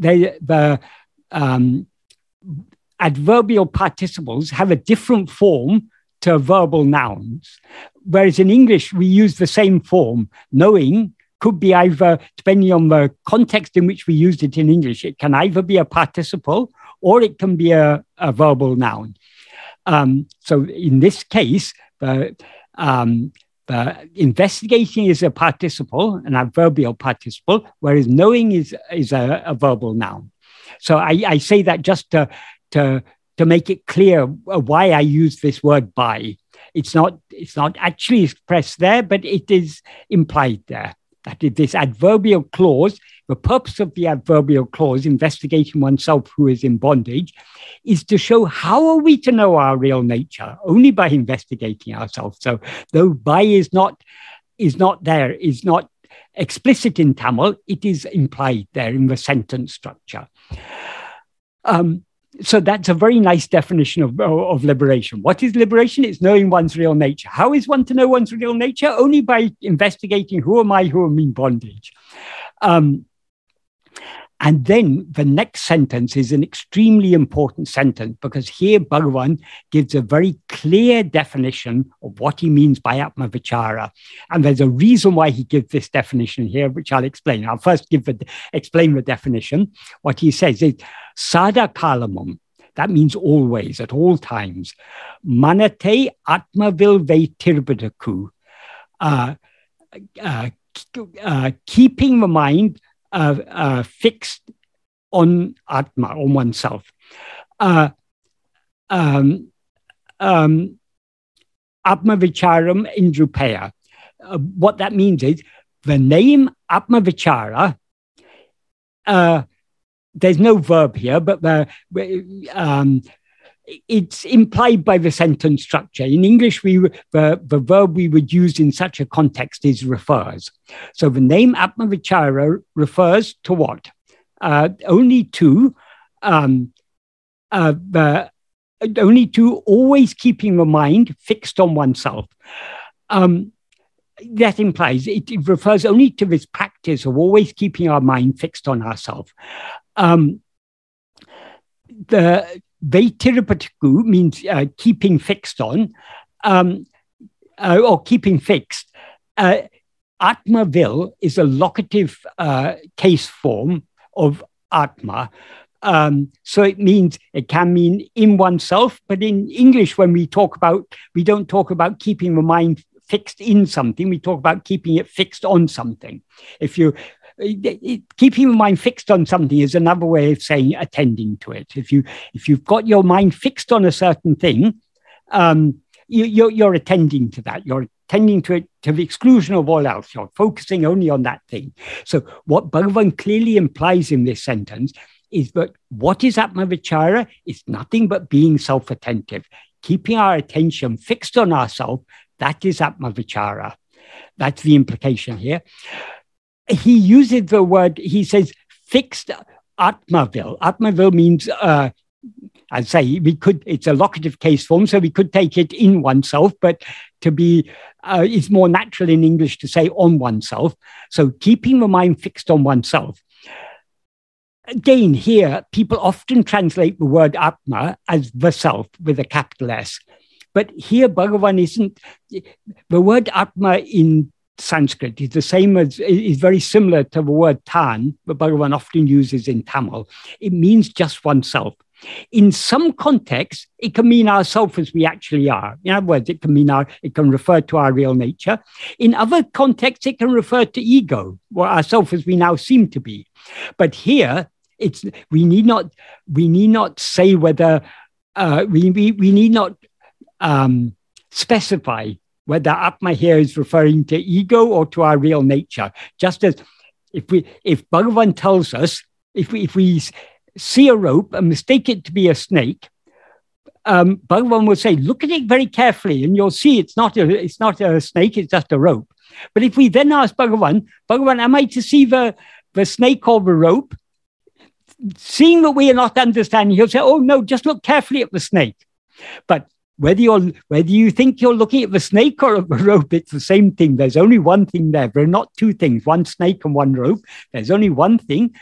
adverbial participles have a different form to verbal nouns, whereas in English, we use the same form. Knowing could be either, depending on the context in which we used it in English, it can either be a participle or it can be a verbal noun. So in this case, the investigating is a participle, an adverbial participle, whereas knowing is a verbal noun. So I say that just to make it clear why I use this word by. It's not actually expressed there, but it is implied there. That is this adverbial clause, the purpose of the adverbial clause, investigating oneself who is in bondage, is to show how are we to know our real nature? Only by investigating ourselves. So though by is not explicit in Tamil, it is implied there in the sentence structure. So that's a very nice definition of liberation. What is liberation? It's knowing one's real nature. How is one to know one's real nature? Only by investigating who am I who am in bondage. And then the next sentence is an extremely important sentence because here Bhagavan gives a very clear definition of what he means by Atma Vichara. And there's a reason why he gives this definition here, which I'll explain. I'll first explain the definition. What he says is Sada Kalamum. That means always, at all times. Manate Atmavil Ve Tirbadaku. Keeping the mind fixed on Atma, on oneself. Atma Vicharam Indrupaya. What that means is the name Atma Vichara, there's no verb here, but it's implied by the sentence structure. In English, the verb we would use in such a context is refers. So the name Atma Vichara refers to what? Only to always keeping the mind fixed on oneself. That implies it refers only to this practice of always keeping our mind fixed on ourselves. The Vaitirapatiku means keeping fixed on, or keeping fixed. Atmavil is a locative case form of Atma. So it can mean in oneself, but in English, when we don't talk about keeping the mind fixed in something, we talk about keeping it fixed on something. Keeping your mind fixed on something is another way of saying attending to it. If you've got your mind fixed on a certain thing, you're attending to that. You're attending to it to the exclusion of all else. You're focusing only on that thing. So what Bhagavan clearly implies in this sentence is that what is Atmavichara is nothing but being self-attentive. Keeping our attention fixed on ourselves, that is Atmavichara. That's the implication here. He uses the word, he says, fixed Atmavil. Atmavil means, I'd say, it's a locative case form, so we could take it in oneself, but to be, it's more natural in English to say on oneself. So keeping the mind fixed on oneself. Again, here, people often translate the word Atma as the self with a capital S. But here, Bhagavan isn't, the word Atma in Sanskrit is the same as, is very similar to the word Tan, that Bhagavan often uses in Tamil. It means just oneself. In some contexts, it can mean ourself as we actually are. In other words, it can refer to our real nature. In other contexts, it can refer to ego, or ourself as we now seem to be. But here, we need not say whether we need not specify whether Atma here is referring to ego or to our real nature. Just as if Bhagavan tells us, if we see a rope and mistake it to be a snake, Bhagavan will say, look at it very carefully and you'll see it's not a snake, it's just a rope. But if we then ask Bhagavan, am I to see the snake or the rope? Seeing that we are not understanding, he'll say, oh no, just look carefully at the snake. But whether you think you're looking at the snake or at the rope, it's the same thing. There's only one thing there. There are not two things, one snake and one rope. There's only one thing.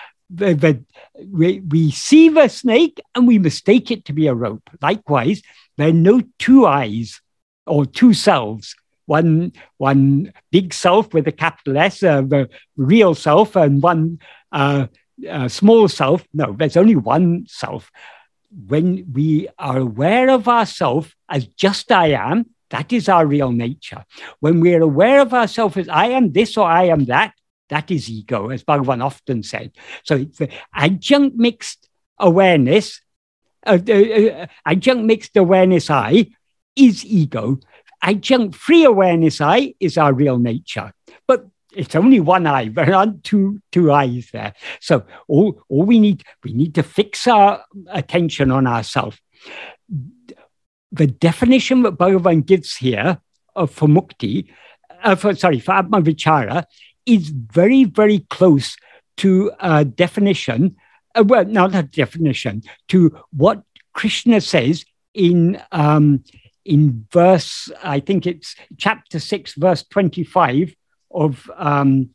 We see the snake and we mistake it to be a rope. Likewise, there are no two eyes or two selves. One big self with a capital S, the real self, and one small self. No, there's only one self. When we are aware of ourselves as just I am, that is our real nature. When we are aware of ourselves as I am this or I am that, that is ego, as Bhagavan often said. So it's the adjunct mixed awareness, adjunct mixed awareness I is ego. Adjunct free awareness I is our real nature. But it's only one eye. There aren't two eyes there. So all we need to fix our attention on ourselves. The definition that Bhagavan gives here for mukti, for Atmavichara, is very, very close to a definition, well, not a definition, to what Krishna says in verse, I think it's chapter 6, verse 25 of the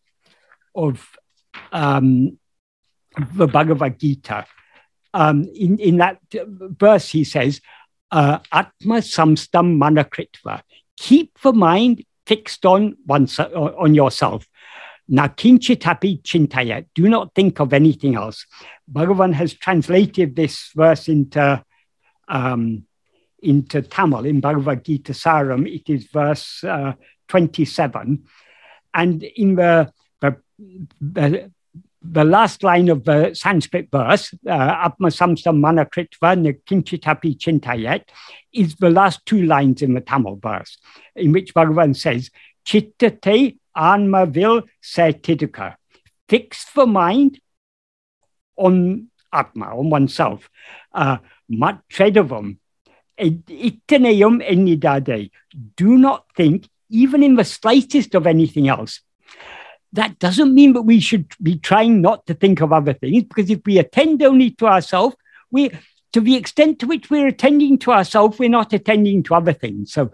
Bhagavad Gita. In that verse, he says, Atma samstam manakritva. Keep the mind fixed on yourself. Na kinchitapi chintayat. Do not think of anything else. Bhagavan has translated this verse into Tamil. In Bhagavad Gita Saram, it is verse 27. And in the last line of the Sanskrit verse, Atma samstam manakritva kinchitapi chintayat, is the last two lines in the Tamil verse, in which Bhagavan says, Chittate anmavil setidaka. Fix the mind on Atma, on oneself. Matredavam. Ittanayam ennidade. Do not think even in the slightest of anything else. That doesn't mean that we should be trying not to think of other things, because if we attend only to ourselves, to the extent to which we're attending to ourselves, we're not attending to other things. So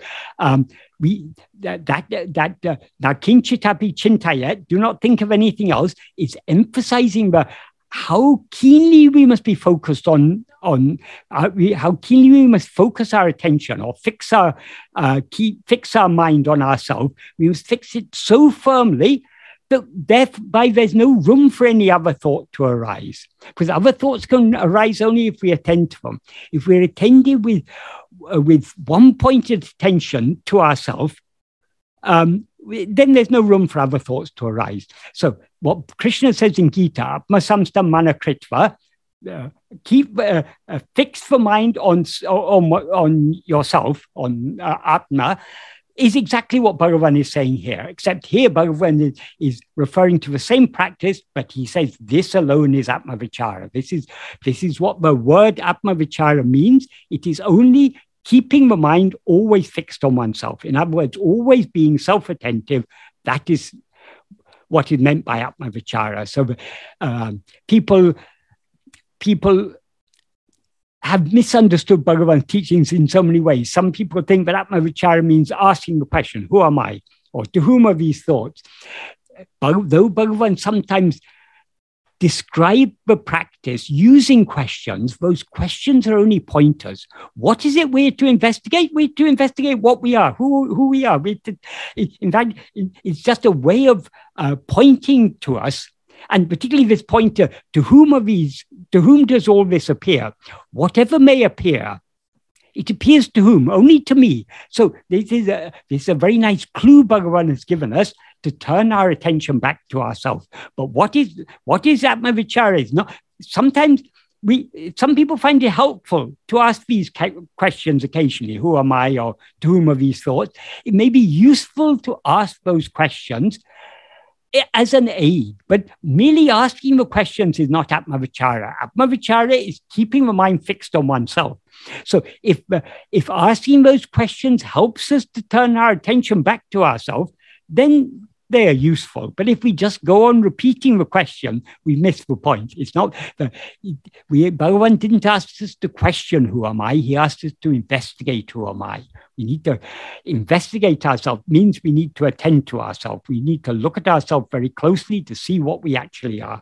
kinchitapi chintayat, do not think of anything else, is emphasizing how keenly we must be focused how keenly we must focus our attention or fix our mind on ourselves. We must fix it so firmly that thereby there's no room for any other thought to arise, because other thoughts can arise only if we attend to them. If we're attended with one-pointed attention to ourselves, then there's no room for other thoughts to arise. So what Krishna says in Gita, Atma samstam manakritva, keep fix the mind on yourself, on Atma, is exactly what Bhagavan is saying here, except here Bhagavan is referring to the same practice, but he says this alone is Atma Vichara. This is what the word Atma Vichara means. It is only keeping the mind always fixed on oneself. In other words, always being self-attentive. That is what is meant by Atma Vichara. So people have misunderstood Bhagavan's teachings in so many ways. Some people think that Atma Vichara means asking the question, who am I? Or to whom are these thoughts? Though Bhagavan sometimes describe the practice using questions, those questions are only pointers. What is it we're to investigate? We're to investigate what we are, who we are. In fact, it's just a way of pointing to us, and particularly this pointer, to whom does all this appear? Whatever may appear, it appears to whom? Only to me. So this is a very nice clue Bhagavan has given us to turn our attention back to ourselves. But what is Atma Vichara? Is not. Sometimes some people find it helpful to ask these questions occasionally. Who am I, or to whom are these thoughts? It may be useful to ask those questions as an aid, but merely asking the questions is not Atma Vichara. Atma Vichara is keeping the mind fixed on oneself. So if asking those questions helps us to turn our attention back to ourselves, then they are useful. But if we just go on repeating the question, we miss the point. It's not Bhagavan didn't ask us to question who am I. He asked us to investigate who am I. We need to investigate ourselves. Means we need to attend to ourselves. We need to look at ourselves very closely to see what we actually are.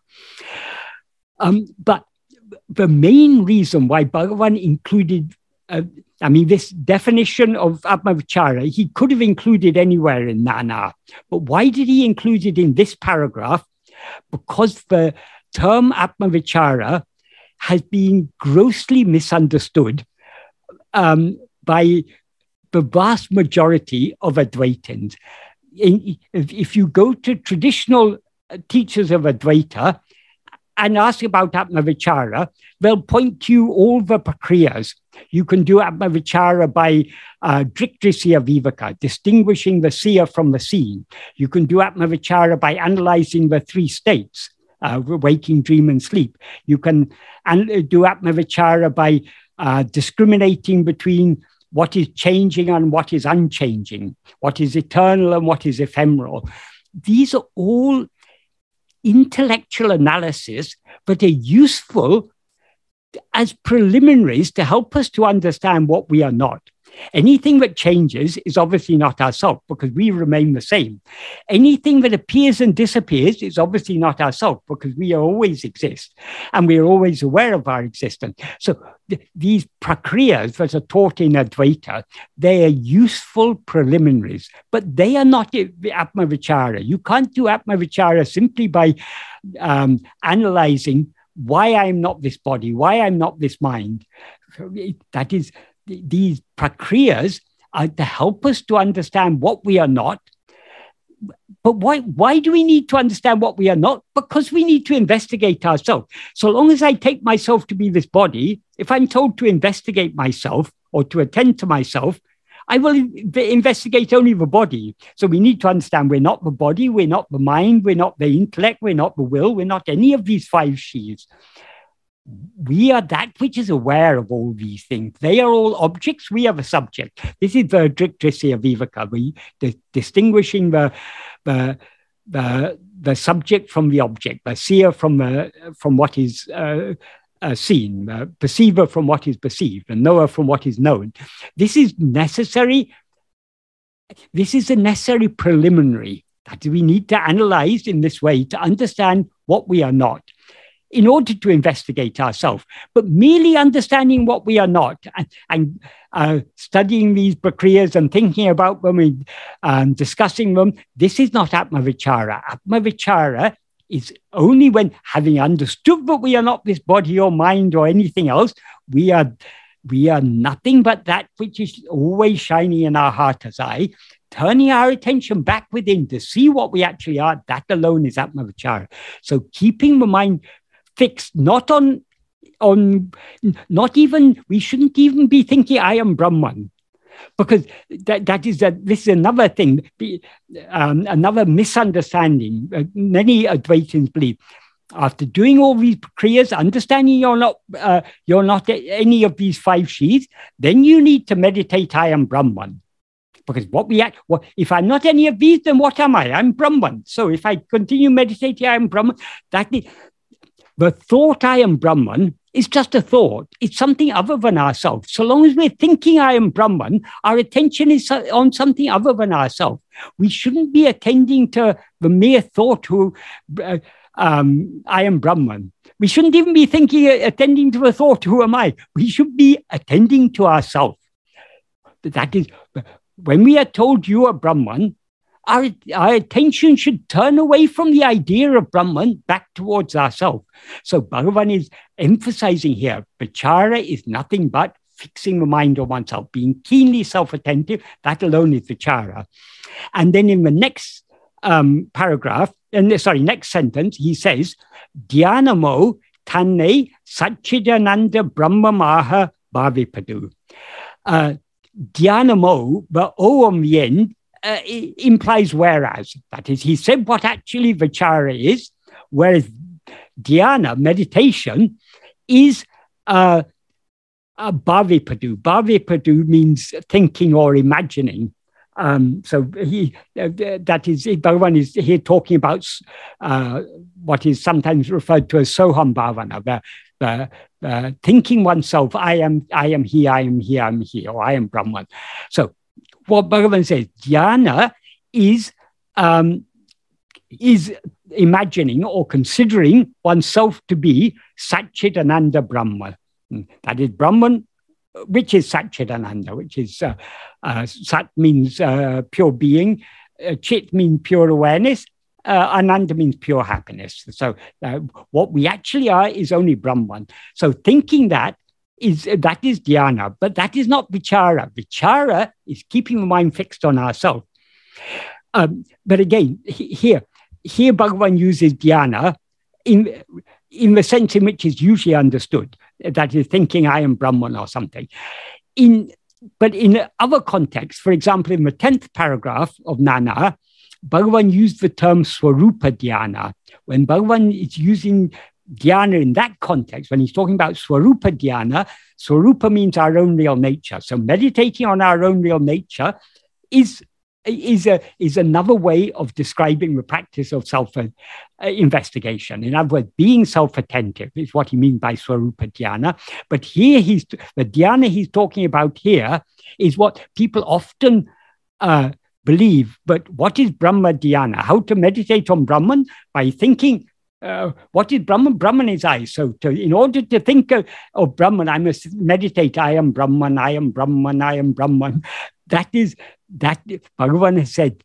But the main reason why Bhagavan included this definition of Atma Vichara, he could have included anywhere in Nana. But why did he include it in this paragraph? Because the term Atma Vichara has been grossly misunderstood by the vast majority of Advaitins. If you go to traditional teachers of Advaita and ask about Atma Vichara, they'll point to you all the prakriyas. You can do Atma Vichara by Drikdrisya Viveka, distinguishing the seer from the seen. You can do Atma Vichara by analyzing the three states, waking, dream, and sleep. You can do Atma Vichara by discriminating between what is changing and what is unchanging, what is eternal and what is ephemeral. These are all intellectual analysis, but are useful as preliminaries to help us to understand what we are not. Anything that changes is obviously not ourself, because we remain the same. Anything that appears and disappears is obviously not ourself, because we always exist and we are always aware of our existence. So these prakriyas that are taught in Advaita, they are useful preliminaries, but they are not Atma Vichara. You can't do Atma Vichara simply by analyzing why I'm not this body, why I'm not this mind. That is, these prakriyas are to help us to understand what we are not. But why do we need to understand what we are not? Because we need to investigate ourselves. So long as I take myself to be this body, if I'm told to investigate myself or to attend to myself, I will investigate only the body. So we need to understand we're not the body, we're not the mind, we're not the intellect, we're not the will, we're not any of these five sheaths. We are that which is aware of all these things. They are all objects, we are the subject. This is the Drikdrisya Viveka, distinguishing the subject from the object, the seer from what is seen, the perceiver from what is perceived, the knower from what is known. This is necessary. This is a necessary preliminary that we need to analyze in this way to understand what we are not, in order to investigate ourselves. But merely understanding what we are not and studying these prakriyas and thinking about them and discussing them, this is not Atma Vichara. Atma Vichara is only when, having understood that we are not this body or mind or anything else, we are nothing but that which is always shining in our heart as I, turning our attention back within to see what we actually are, that alone is Atma Vichara. So keeping the mind fixed not on we shouldn't even be thinking I am Brahman. Because this is another thing, another misunderstanding. Many Advaitins believe, after doing all these kriyas, understanding you're not any of these 5 sheaths, then you need to meditate I am Brahman. Because if I'm not any of these, then what am I? I'm Brahman. So if I continue meditating I am Brahman, the thought I am Brahman is just a thought. It's something other than ourselves. So long as we're thinking I am Brahman, our attention is on something other than ourselves. We shouldn't be attending to the mere thought I am Brahman. We shouldn't even be attending to the thought, who am I? We should be attending to ourselves. That is, when we are told you are Brahman, our attention should turn away from the idea of Brahman back towards ourselves. So Bhagavan is emphasizing here, vichara is nothing but fixing the mind on oneself, being keenly self-attentive. That alone is vichara. And then in the next next sentence, he says, Dhyanamo tanne satchidananda brahmamaha bhavipadu. Dhyanamo, the O on the end, implies whereas. That is, he said what actually vichara is, whereas dhyana, meditation, is bhavipadu. Bhavipadu means thinking or imagining. So Bhagavan is here talking about what is sometimes referred to as soham bhavana, the thinking oneself, I am here, I'm here, or I am Brahman. So what Bhagavan says, dhyana is imagining or considering oneself to be Satchidananda Brahma. That is Brahman, which is Satchidananda, which is Sat means pure being, Chit means pure awareness, Ananda means pure happiness. So what we actually are is only Brahman. So thinking that is dhyana, but that is not vichara. Vichara is keeping the mind fixed on ourselves. But again, here Bhagavan uses dhyana in the sense in which it's usually understood, that is thinking I am Brahman or something. But in other contexts, for example, in the 10th paragraph of Nana, Bhagavan used the term Swarupa Dhyana. When Bhagavan is using dhyana in that context, when he's talking about Swarupa Dhyana, Swarupa means our own real nature. So meditating on our own real nature is another way of describing the practice of self-investigation. In other words, being self-attentive is what he means by Swarupa Dhyana. But here, the dhyana he's talking about here is what people often believe. But what is Brahma Dhyana? How to meditate on Brahman? By thinking, what is Brahman? Brahman is I. So in order to think of Brahman, I must meditate, I am Brahman, I am Brahman, I am Brahman. That Bhagavan has said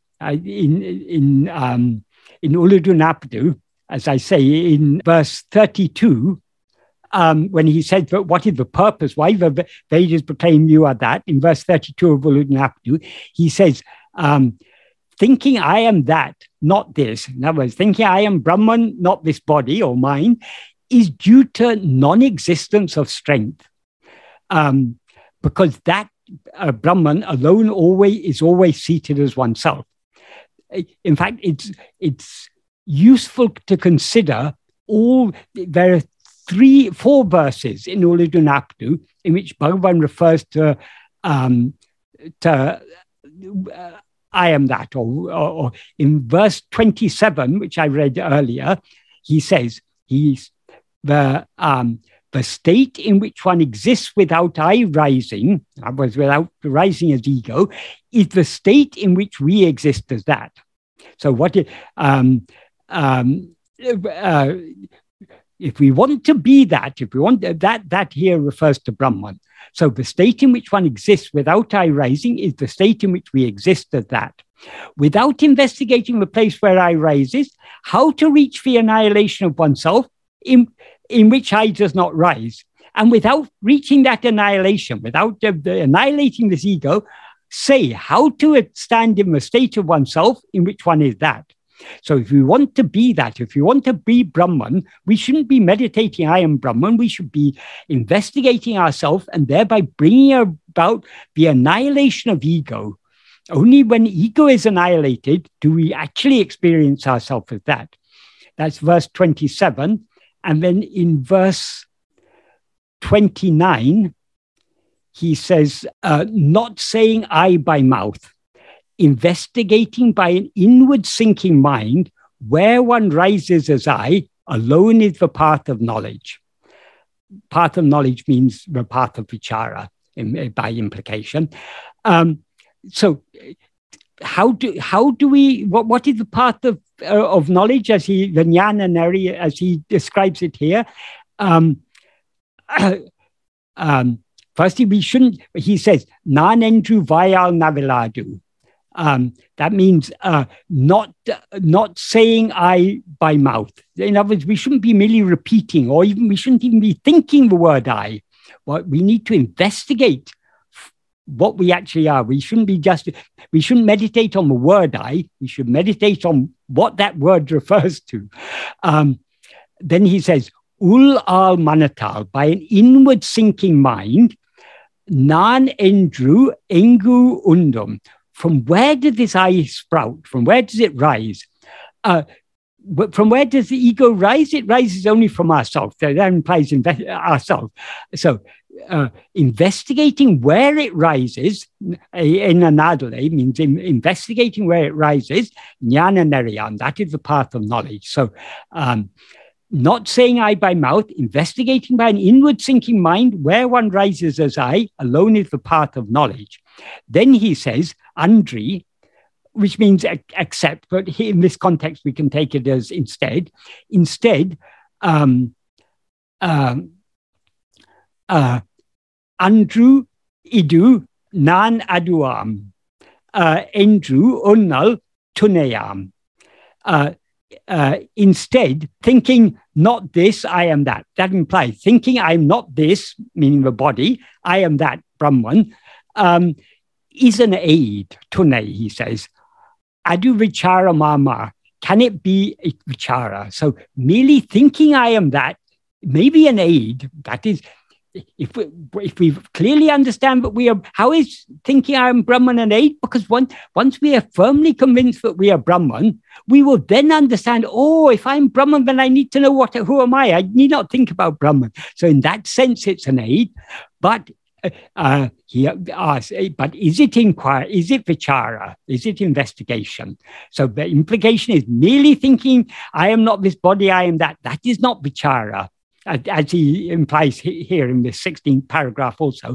in Ulladu Narpadu, as I say, in verse 32, when he said, what is the purpose? Why the Vedas proclaim you are that? In verse 32 of Ulladu Narpadu, he says, thinking I am that, not this. In other words, thinking I am Brahman, not this body or mind, is due to non-existence of strength. Because that Brahman alone is always seated as oneself. In fact, it's useful to consider there are 4 verses in Ulladu Narpadu in which Bhagavan refers to I am that, or in verse 27, which I read earlier, he says the state in which one exists without I rising, without rising as ego, is the state in which we exist as that. So if we want to be that, if we want that here refers to Brahman. So the state in which one exists without I rising is the state in which we exist as that. Without investigating the place where I rises, how to reach the annihilation of oneself in which I does not rise. And without reaching that annihilation, without annihilating this ego, say how to stand in the state of oneself in which one is that. So if we want to be that, if we want to be Brahman, we shouldn't be meditating, I am Brahman. We should be investigating ourselves and thereby bringing about the annihilation of ego. Only when ego is annihilated do we actually experience ourselves as that. That's verse 27. And then in verse 29, he says, not saying I by mouth, investigating by an inward sinking mind, where one rises as I, alone is the path of knowledge. Path of knowledge means the path of vichara, by implication. So how do we, what is the path of knowledge as the jnana neri, as he describes it here? Firstly, we shouldn't, he says, nanendru vayal naviladu. That means not saying I by mouth. In other words, we shouldn't be merely repeating, or even we shouldn't even be thinking the word I. Well, we need to investigate what we actually are. We shouldn't meditate on the word I. We should meditate on what that word refers to. Then he says, ul al manatal, by an inward sinking mind, nan endru engu undum. From where did this I sprout? From where does it rise? From where does the ego rise? It rises only from ourselves. That implies ourselves. So investigating where it rises in anadale means investigating where it rises. Jnana neriyan, that is the path of knowledge. So not saying I by mouth, investigating by an inward sinking mind, where one rises as I, alone is the path of knowledge. Then he says, Andri, which means accept, but here in this context, we can take it as instead. Instead, Andru idu nan aduam, Endru unnal tuneyam. Instead, thinking not this, I am that. That implies thinking I am not this, meaning the body, I am that, Brahman, is an aid, tunei, he says. Adu vichara mama, can it be a vichara? So merely thinking I am that may be an aid. That is, if we clearly understand that we are, how is thinking I am Brahman an aid? Because once we are firmly convinced that we are Brahman, we will then understand, oh, if I'm Brahman, then I need to know who am I? I need not think about Brahman. So in that sense, it's an aid. But he asks, but is it inquiry? Is it vichara? Is it investigation? So the implication is merely thinking, I am not this body, I am that. That is not vichara, as he implies here in the 16th paragraph also.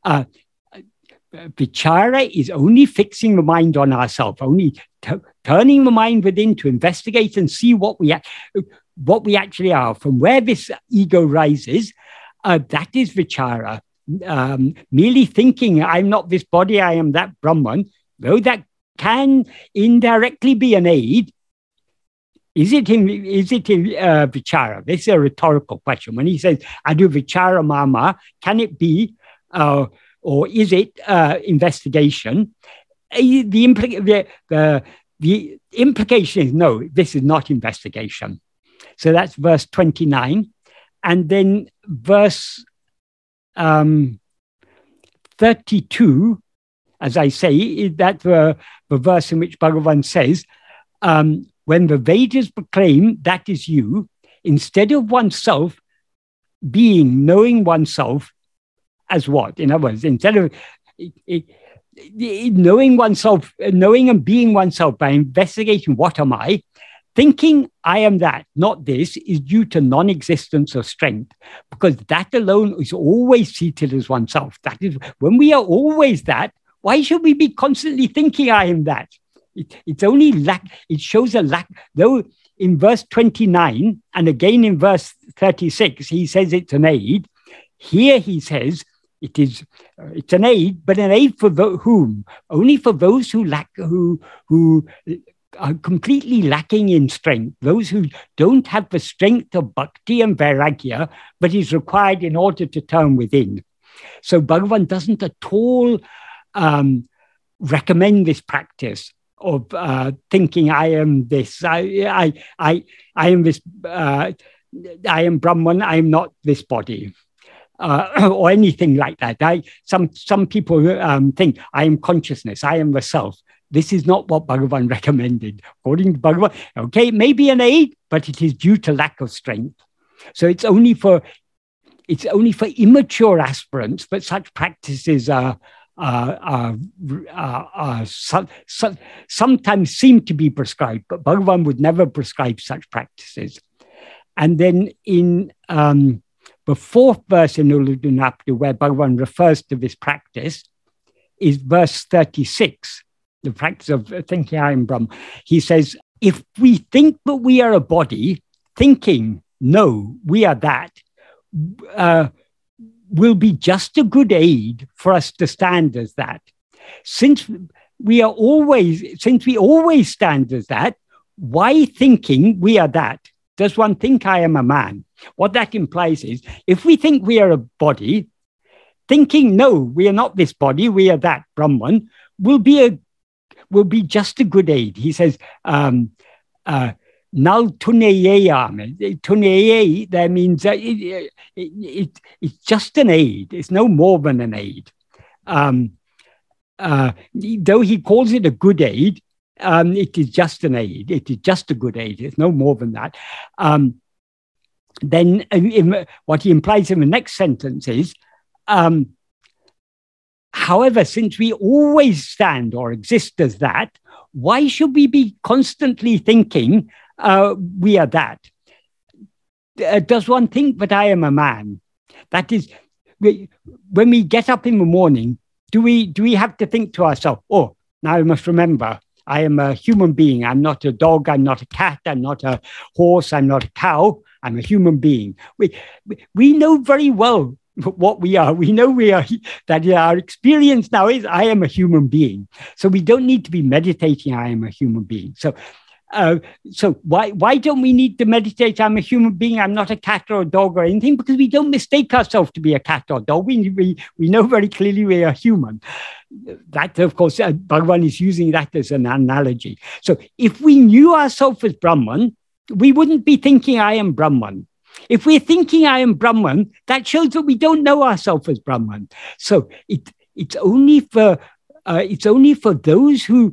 Vichara is only fixing the mind on ourselves, only turning the mind within to investigate and see what we actually are. From where this ego rises, that is vichara. Merely thinking I'm not this body, I am that Brahman, though that can indirectly be an aid, is it in vichara? This is a rhetorical question. When he says adu vichara mama, can it be or is it investigation? The implication is no, this is not investigation. So that's verse 29, and then verse 32, as I say, is that the verse in which Bhagavan says, when the Vedas proclaim that is you, instead of oneself knowing oneself as what? In other words, instead of knowing oneself, knowing and being oneself by investigating what am I, thinking I am that, not this, is due to non-existence of strength, because that alone is always seated as oneself. That is, when we are always that, why should we be constantly thinking I am that? It's only lack, it shows a lack, though in verse 29, and again in verse 36, he says it's an aid. Here he says it's an aid, but an aid for whom? Only for those who lack, who are completely lacking in strength, those who don't have the strength of bhakti and vairagya, but is required in order to turn within. So Bhagavan doesn't at all recommend this practice thinking I am this. I am this. I am Brahman. I am not this body. Or anything like that. Some people think I am consciousness, I am the self. This is not what Bhagavan recommended. According to Bhagavan, okay, it may be an aid, but it is due to lack of strength. So it's only for immature aspirants, but such practices sometimes seem to be prescribed, but Bhagavan would never prescribe such practices. And then in the fourth verse in Ulladu where Bhagavan refers to this practice, is verse 36, the practice of thinking I am Brahman. He says, if we think that we are a body, thinking, no, we are that, will be just a good aid for us to stand as that. Since we always stand as that, why thinking we are that? Does one think I am a man? What that implies is, if we think we are a body, thinking, no, we are not this body, we are that Brahman, will be just a good aid. He says, Nal tuneyeyam. Tuneye, that means it's just an aid. It's no more than an aid. Though he calls it a good aid, it is just an aid. It is just a good aid. It's no more than that. Then what he implies in the next sentence is, however, since we always stand or exist as that, why should we be constantly thinking we are that? Does one think that I am a man? That is, when we get up in the morning, do we have to think to ourselves, oh, now I must remember, I am a human being. I'm not a dog. I'm not a cat. I'm not a horse. I'm not a cow. I'm a human being. We know very well what we are. We know we are, that our experience now is I am a human being. So we don't need to be meditating I am a human being. So why don't we need to meditate I'm a human being, I'm not a cat or a dog or anything? Because we don't mistake ourselves to be a cat or dog. We know very clearly we are human. That, of course, Bhagavan is using that as an analogy. So if we knew ourselves as Brahman, we wouldn't be thinking I am Brahman. If we're thinking I am Brahman, that shows that we don't know ourselves as Brahman. So it's only for those who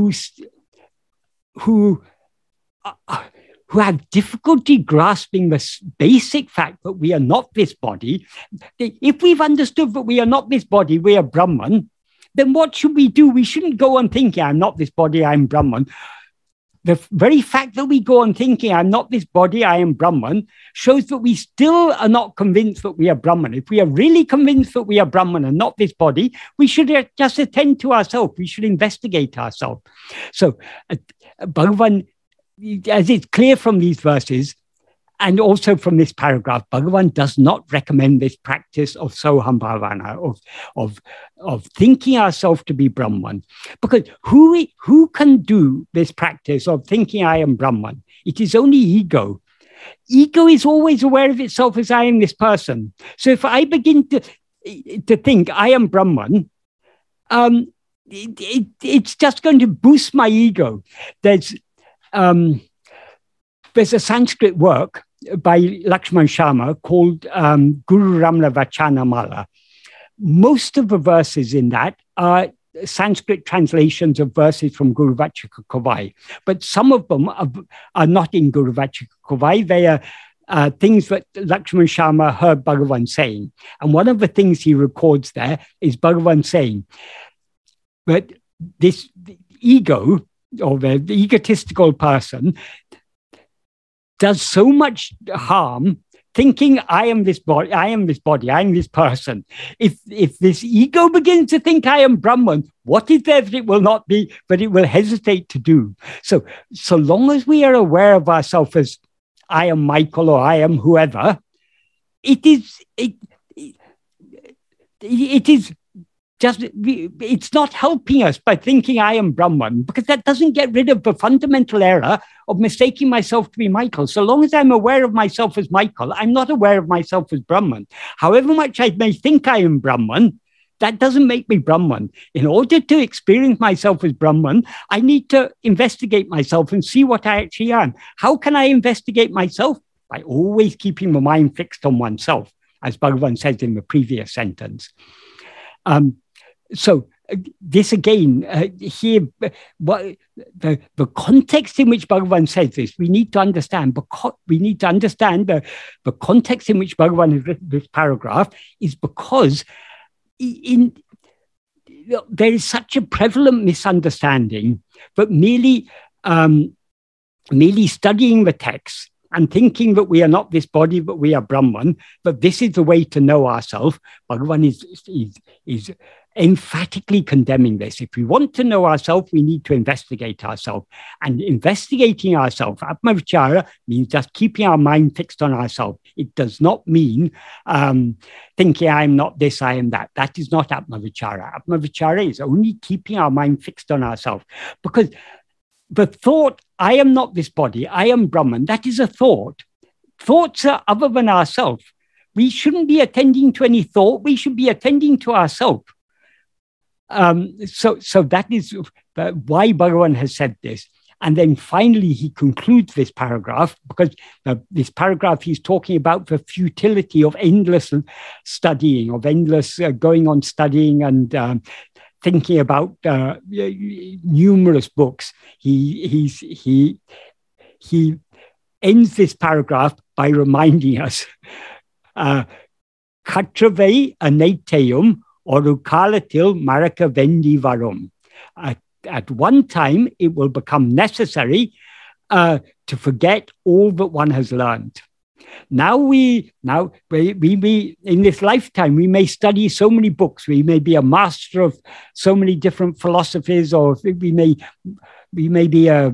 have difficulty grasping the basic fact that we are not this body. If we've understood that we are not this body, we are Brahman, then what should we do? We shouldn't go on thinking I'm not this body, I'm Brahman. The very fact that we go on thinking I'm not this body, I am Brahman, shows that we still are not convinced that we are Brahman. If we are really convinced that we are Brahman and not this body, we should just attend to ourselves. We should investigate ourselves. So Bhagavan, as it's clear from these verses, and also from this paragraph, Bhagavan does not recommend this practice of Soham Bhavana, of thinking ourselves to be Brahman. Because who can do this practice of thinking I am Brahman? It is only ego. Ego is always aware of itself as I am this person. So if I begin to think I am Brahman, it's just going to boost my ego. There's a Sanskrit work by Lakshman Sharma called Guru Ramana Vachanamala. Most of the verses in that are Sanskrit translations of verses from Guru Vachaka Kovai, but some of them are not in Guru Vachaka Kovai. They are things that Lakshman Sharma heard Bhagavan saying. And one of the things he records there is Bhagavan saying that this ego, or the egotistical person, does so much harm thinking I am this body, I am this body, I am this person. If this ego begins to think I am Brahman, what is there that it will not be, but it will hesitate to do? So long as we are aware of ourselves as I am Michael or I am whoever, it is just, it's not helping us by thinking I am Brahman, because that doesn't get rid of the fundamental error of mistaking myself to be Michael. So long as I'm aware of myself as Michael, I'm not aware of myself as Brahman. However much I may think I am Brahman, that doesn't make me Brahman. In order to experience myself as Brahman, I need to investigate myself and see what I actually am. How can I investigate myself? By always keeping the mind fixed on oneself, as Bhagavan says in the previous sentence. So this again, here, the context in which Bhagavan says this, we need to understand. We need to understand the context in which Bhagavan has written this paragraph is because there is such a prevalent misunderstanding that merely studying the text and thinking that we are not this body, but we are Brahman, but this is the way to know ourselves. Bhagavan is emphatically condemning this. If we want to know ourselves, we need to investigate ourselves. And investigating ourselves, Atmavichara, means just keeping our mind fixed on ourselves. It does not mean thinking I am not this, I am that. That is not Atmavichara. Atmavichara is only keeping our mind fixed on ourselves. Because the thought, I am not this body, I am Brahman, that is a thought. Thoughts are other than ourselves. We shouldn't be attending to any thought, we should be attending to ourselves. So that is why Bhagavan has said this. And then finally, he concludes this paragraph, because this paragraph he's talking about the futility of endless studying, of endless going on studying and thinking about numerous books. He ends this paragraph by reminding us, Katravei aneteyum orukalatil maraka vendi varum. At one time, it will become necessary to forget all that one has learned. Now we in this lifetime, we may study so many books. We may be a master of so many different philosophies, or we may be a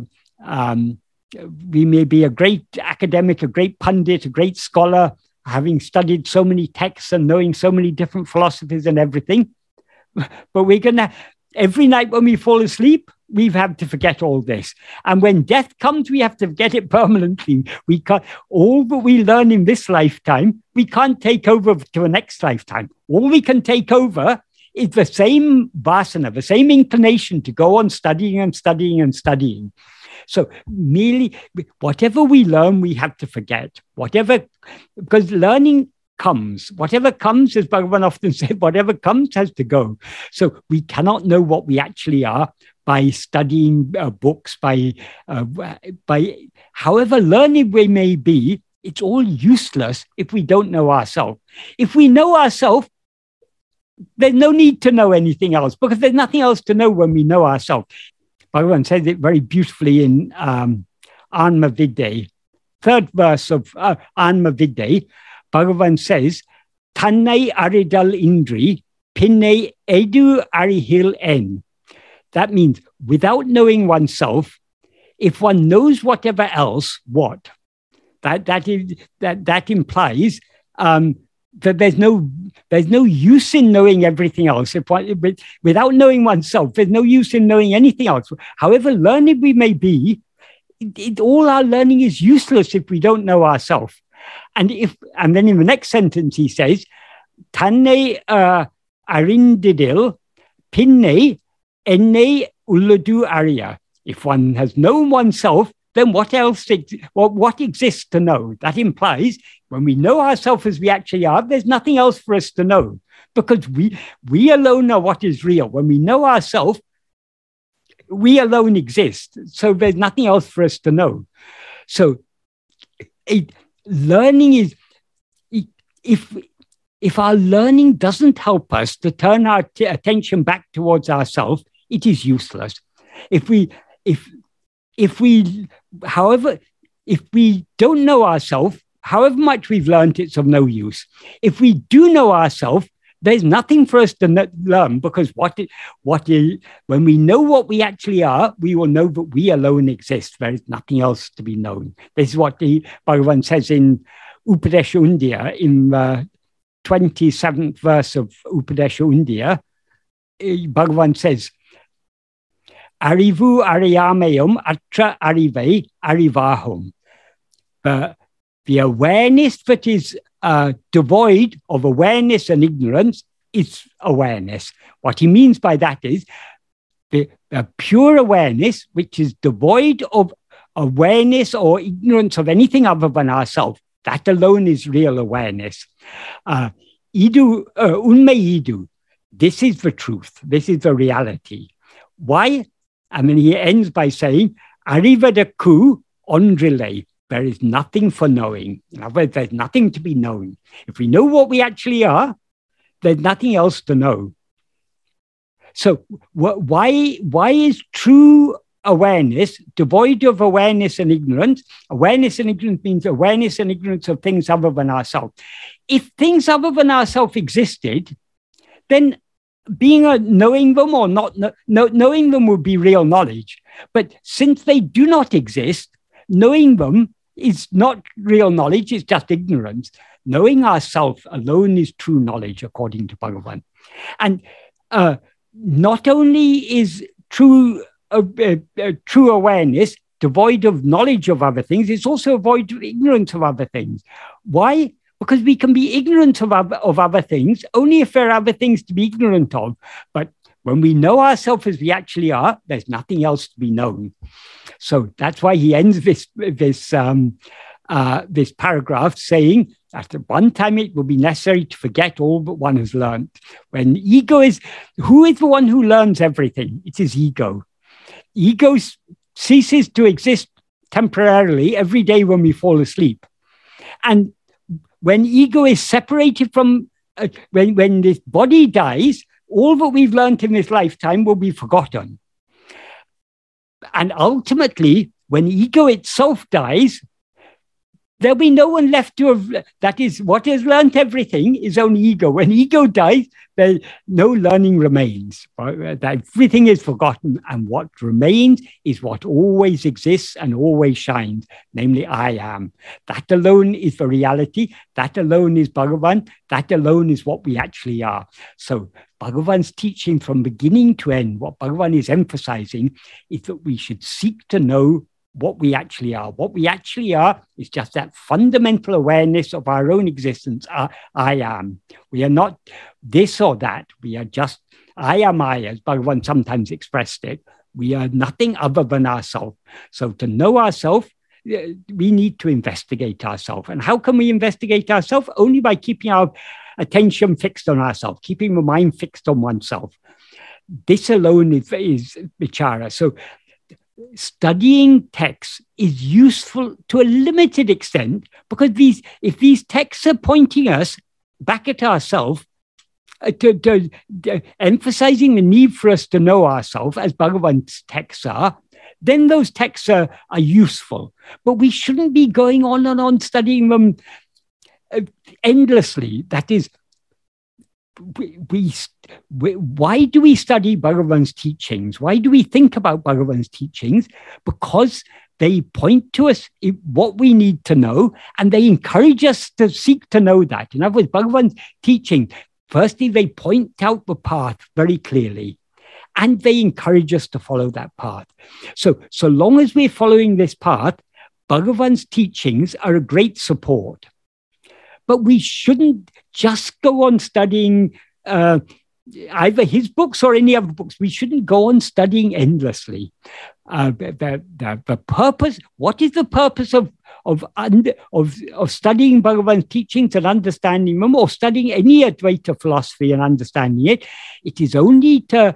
great academic, a great pundit, a great scholar, having studied so many texts and knowing so many different philosophies and everything. But we're gonna, every night when we fall asleep, we've had to forget all this. And when death comes, we have to forget it permanently. We can't, all that we learn in this lifetime, we can't take over to a next lifetime. All we can take over is the same vasana, the same inclination to go on studying and studying and studying. So merely, whatever we learn, we have to forget. Whatever, because learning comes. Whatever comes, as Bhagavan often said, whatever comes has to go. So we cannot know what we actually are by studying books, by however learned we may be. It's all useless if we don't know ourselves. If we know ourselves, there's no need to know anything else, because there's nothing else to know when we know ourselves. Bhagavan says it very beautifully in Anma Vidya, third verse of Anma Vidya. Bhagavan says, Tannai aridal indri, pinne edu arihil en. That means without knowing oneself, if one knows whatever else, what? That implies that there's no use in knowing everything else. Without knowing oneself, there's no use in knowing anything else. However learned we may be, all our learning is useless if we don't know ourselves. And then in the next sentence he says, Tanne arindidil pinne enne ulladu arya. If one has known oneself, then what else? What exists to know? That implies when we know ourselves as we actually are, there's nothing else for us to know, because we alone are what is real. When we know ourselves, we alone exist. So there's nothing else for us to know. So learning is, if our learning doesn't help us to turn our attention back towards ourselves, it is useless. If we don't know ourselves, however much we've learned, it's of no use. If we do know ourselves, there's nothing for us to learn, because when we know what we actually are, we will know that we alone exist. There is nothing else to be known. This is what Bhagavan says in Upadesha Undiyar, in the 27th verse of Upadesha Undiyar. Bhagavan says, Arivu ariyamayum atra arivai arivahum. The awareness that is devoid of awareness and ignorance is awareness. What he means by that is the pure awareness, which is devoid of awareness or ignorance of anything other than ourselves. That alone is real awareness. Idu, unme idu. This is the truth. This is the reality. Why? I mean, he ends by saying, Arivadaku onrile. There is nothing for knowing. In other words, there's nothing to be known. If we know what we actually are, there's nothing else to know. So why is true awareness devoid of awareness and ignorance? Awareness and ignorance means awareness and ignorance of things other than ourselves. If things other than ourselves existed, then knowing them or not knowing them would be real knowledge. But since they do not exist, knowing them is not real knowledge, it's just ignorance. Knowing ourselves alone is true knowledge, according to Bhagavan. And not only is true awareness devoid of knowledge of other things, it's also devoid of ignorance of other things. Why? Because we can be ignorant of other things only if there are other things to be ignorant of. But when we know ourselves as we actually are, there's nothing else to be known. So that's why he ends this paragraph saying, at one time it will be necessary to forget all that one has learned. When ego is, who is the one who learns everything? It is ego. Ego ceases to exist temporarily every day when we fall asleep. And when ego is separated from, when this body dies, all that we've learned in this lifetime will be forgotten. And ultimately, when ego itself dies, there'll be no one left to have, that is, what has learned everything is only ego. When ego dies, no learning remains. Everything is forgotten, and what remains is what always exists and always shines, namely I am. That alone is the reality. That alone is Bhagavan. That alone is what we actually are. So Bhagavan's teaching from beginning to end, what Bhagavan is emphasizing is that we should seek to know what we actually are. What we actually are is just that fundamental awareness of our own existence. I am. We are not this or that. We are just, I am I, as Bhagavan sometimes expressed it. We are nothing other than ourselves. So to know ourselves, we need to investigate ourselves. And how can we investigate ourselves? Only by keeping our attention fixed on ourselves, keeping the mind fixed on oneself. This alone is vichara. So studying texts is useful to a limited extent, because if these texts are pointing us back at ourselves, emphasizing the need for us to know ourselves, as Bhagavan's texts are, then those texts are useful. But we shouldn't be going on and on studying them endlessly. That is, why do we study Bhagavan's teachings? Why do we think about Bhagavan's teachings? Because they point to us what we need to know, and they encourage us to seek to know that. In other words, Bhagavan's teaching, firstly, they point out the path very clearly, and they encourage us to follow that path. So long as we're following this path, Bhagavan's teachings are a great support. But we shouldn't just go on studying either his books or any other books. We shouldn't go on studying endlessly. The purpose, what is the purpose of studying Bhagavan's teachings and understanding them, or studying any Advaita philosophy and understanding it? It is only to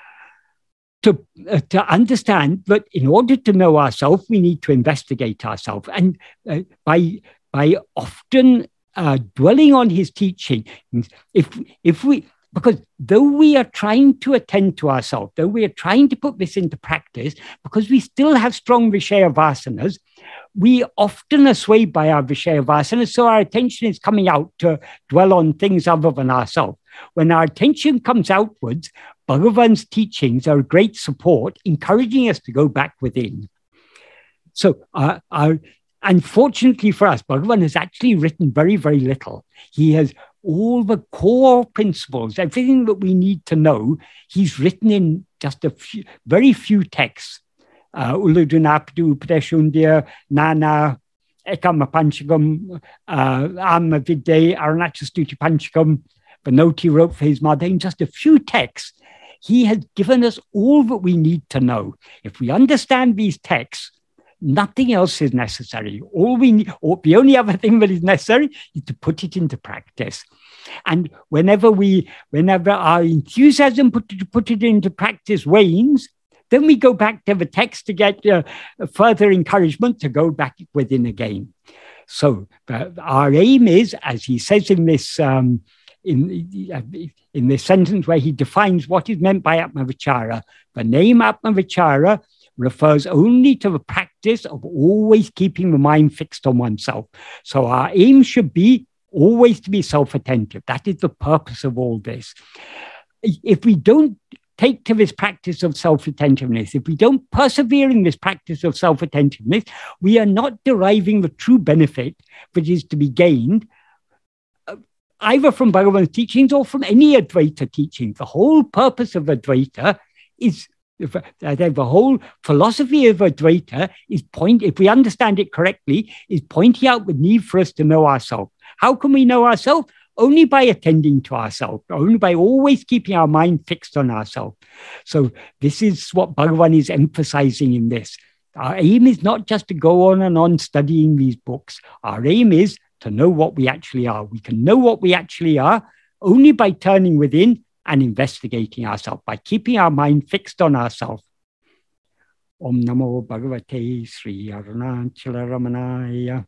understand that in order to know ourselves, we need to investigate ourselves. And by often dwelling on his teaching, because though we are trying to attend to ourselves, though we are trying to put this into practice, because we still have strong Vishaya vasanas, we often are swayed by our Vishaya vasanas, so our attention is coming out to dwell on things other than ourselves. When our attention comes outwards, Bhagavan's teachings are a great support, encouraging us to go back within. So unfortunately for us, Bhagavan has actually written very, very little. He has all the core principles, everything that we need to know, he's written in just very few texts. Uludunapadu, Upadeshundya, Nana, Ekama Panchagam, Amma Vidya, Arunachastuti Panchagam, Venoti wrote for his mother in just a few texts. He has given us all that we need to know. If we understand these texts, nothing else is necessary. All we need, or the only other thing that is necessary is to put it into practice. And whenever our enthusiasm to put it into practice wanes, then we go back to the text to get further encouragement to go back within again. So our aim is, as he says in this sentence where he defines what is meant by Atmavichara, the name Atmavichara refers only to the practice of always keeping the mind fixed on oneself. So our aim should be always to be self-attentive. That is the purpose of all this. If we don't take to this practice of self-attentiveness, if we don't persevere in this practice of self-attentiveness, we are not deriving the true benefit which is to be gained either from Bhagavan's teachings or from any Advaita teaching. The whole purpose of Advaita is, the whole philosophy of Advaita is if we understand it correctly, is pointing out the need for us to know ourselves. How can we know ourselves? Only by attending to ourselves, only by always keeping our mind fixed on ourselves. So this is what Bhagavan is emphasizing in this. Our aim is not just to go on and on studying these books. Our aim is to know what we actually are. We can know what we actually are only by turning within and investigating ourselves, by keeping our mind fixed on ourselves. Om Namo Bhagavate Sri Arunachala Ramanaya.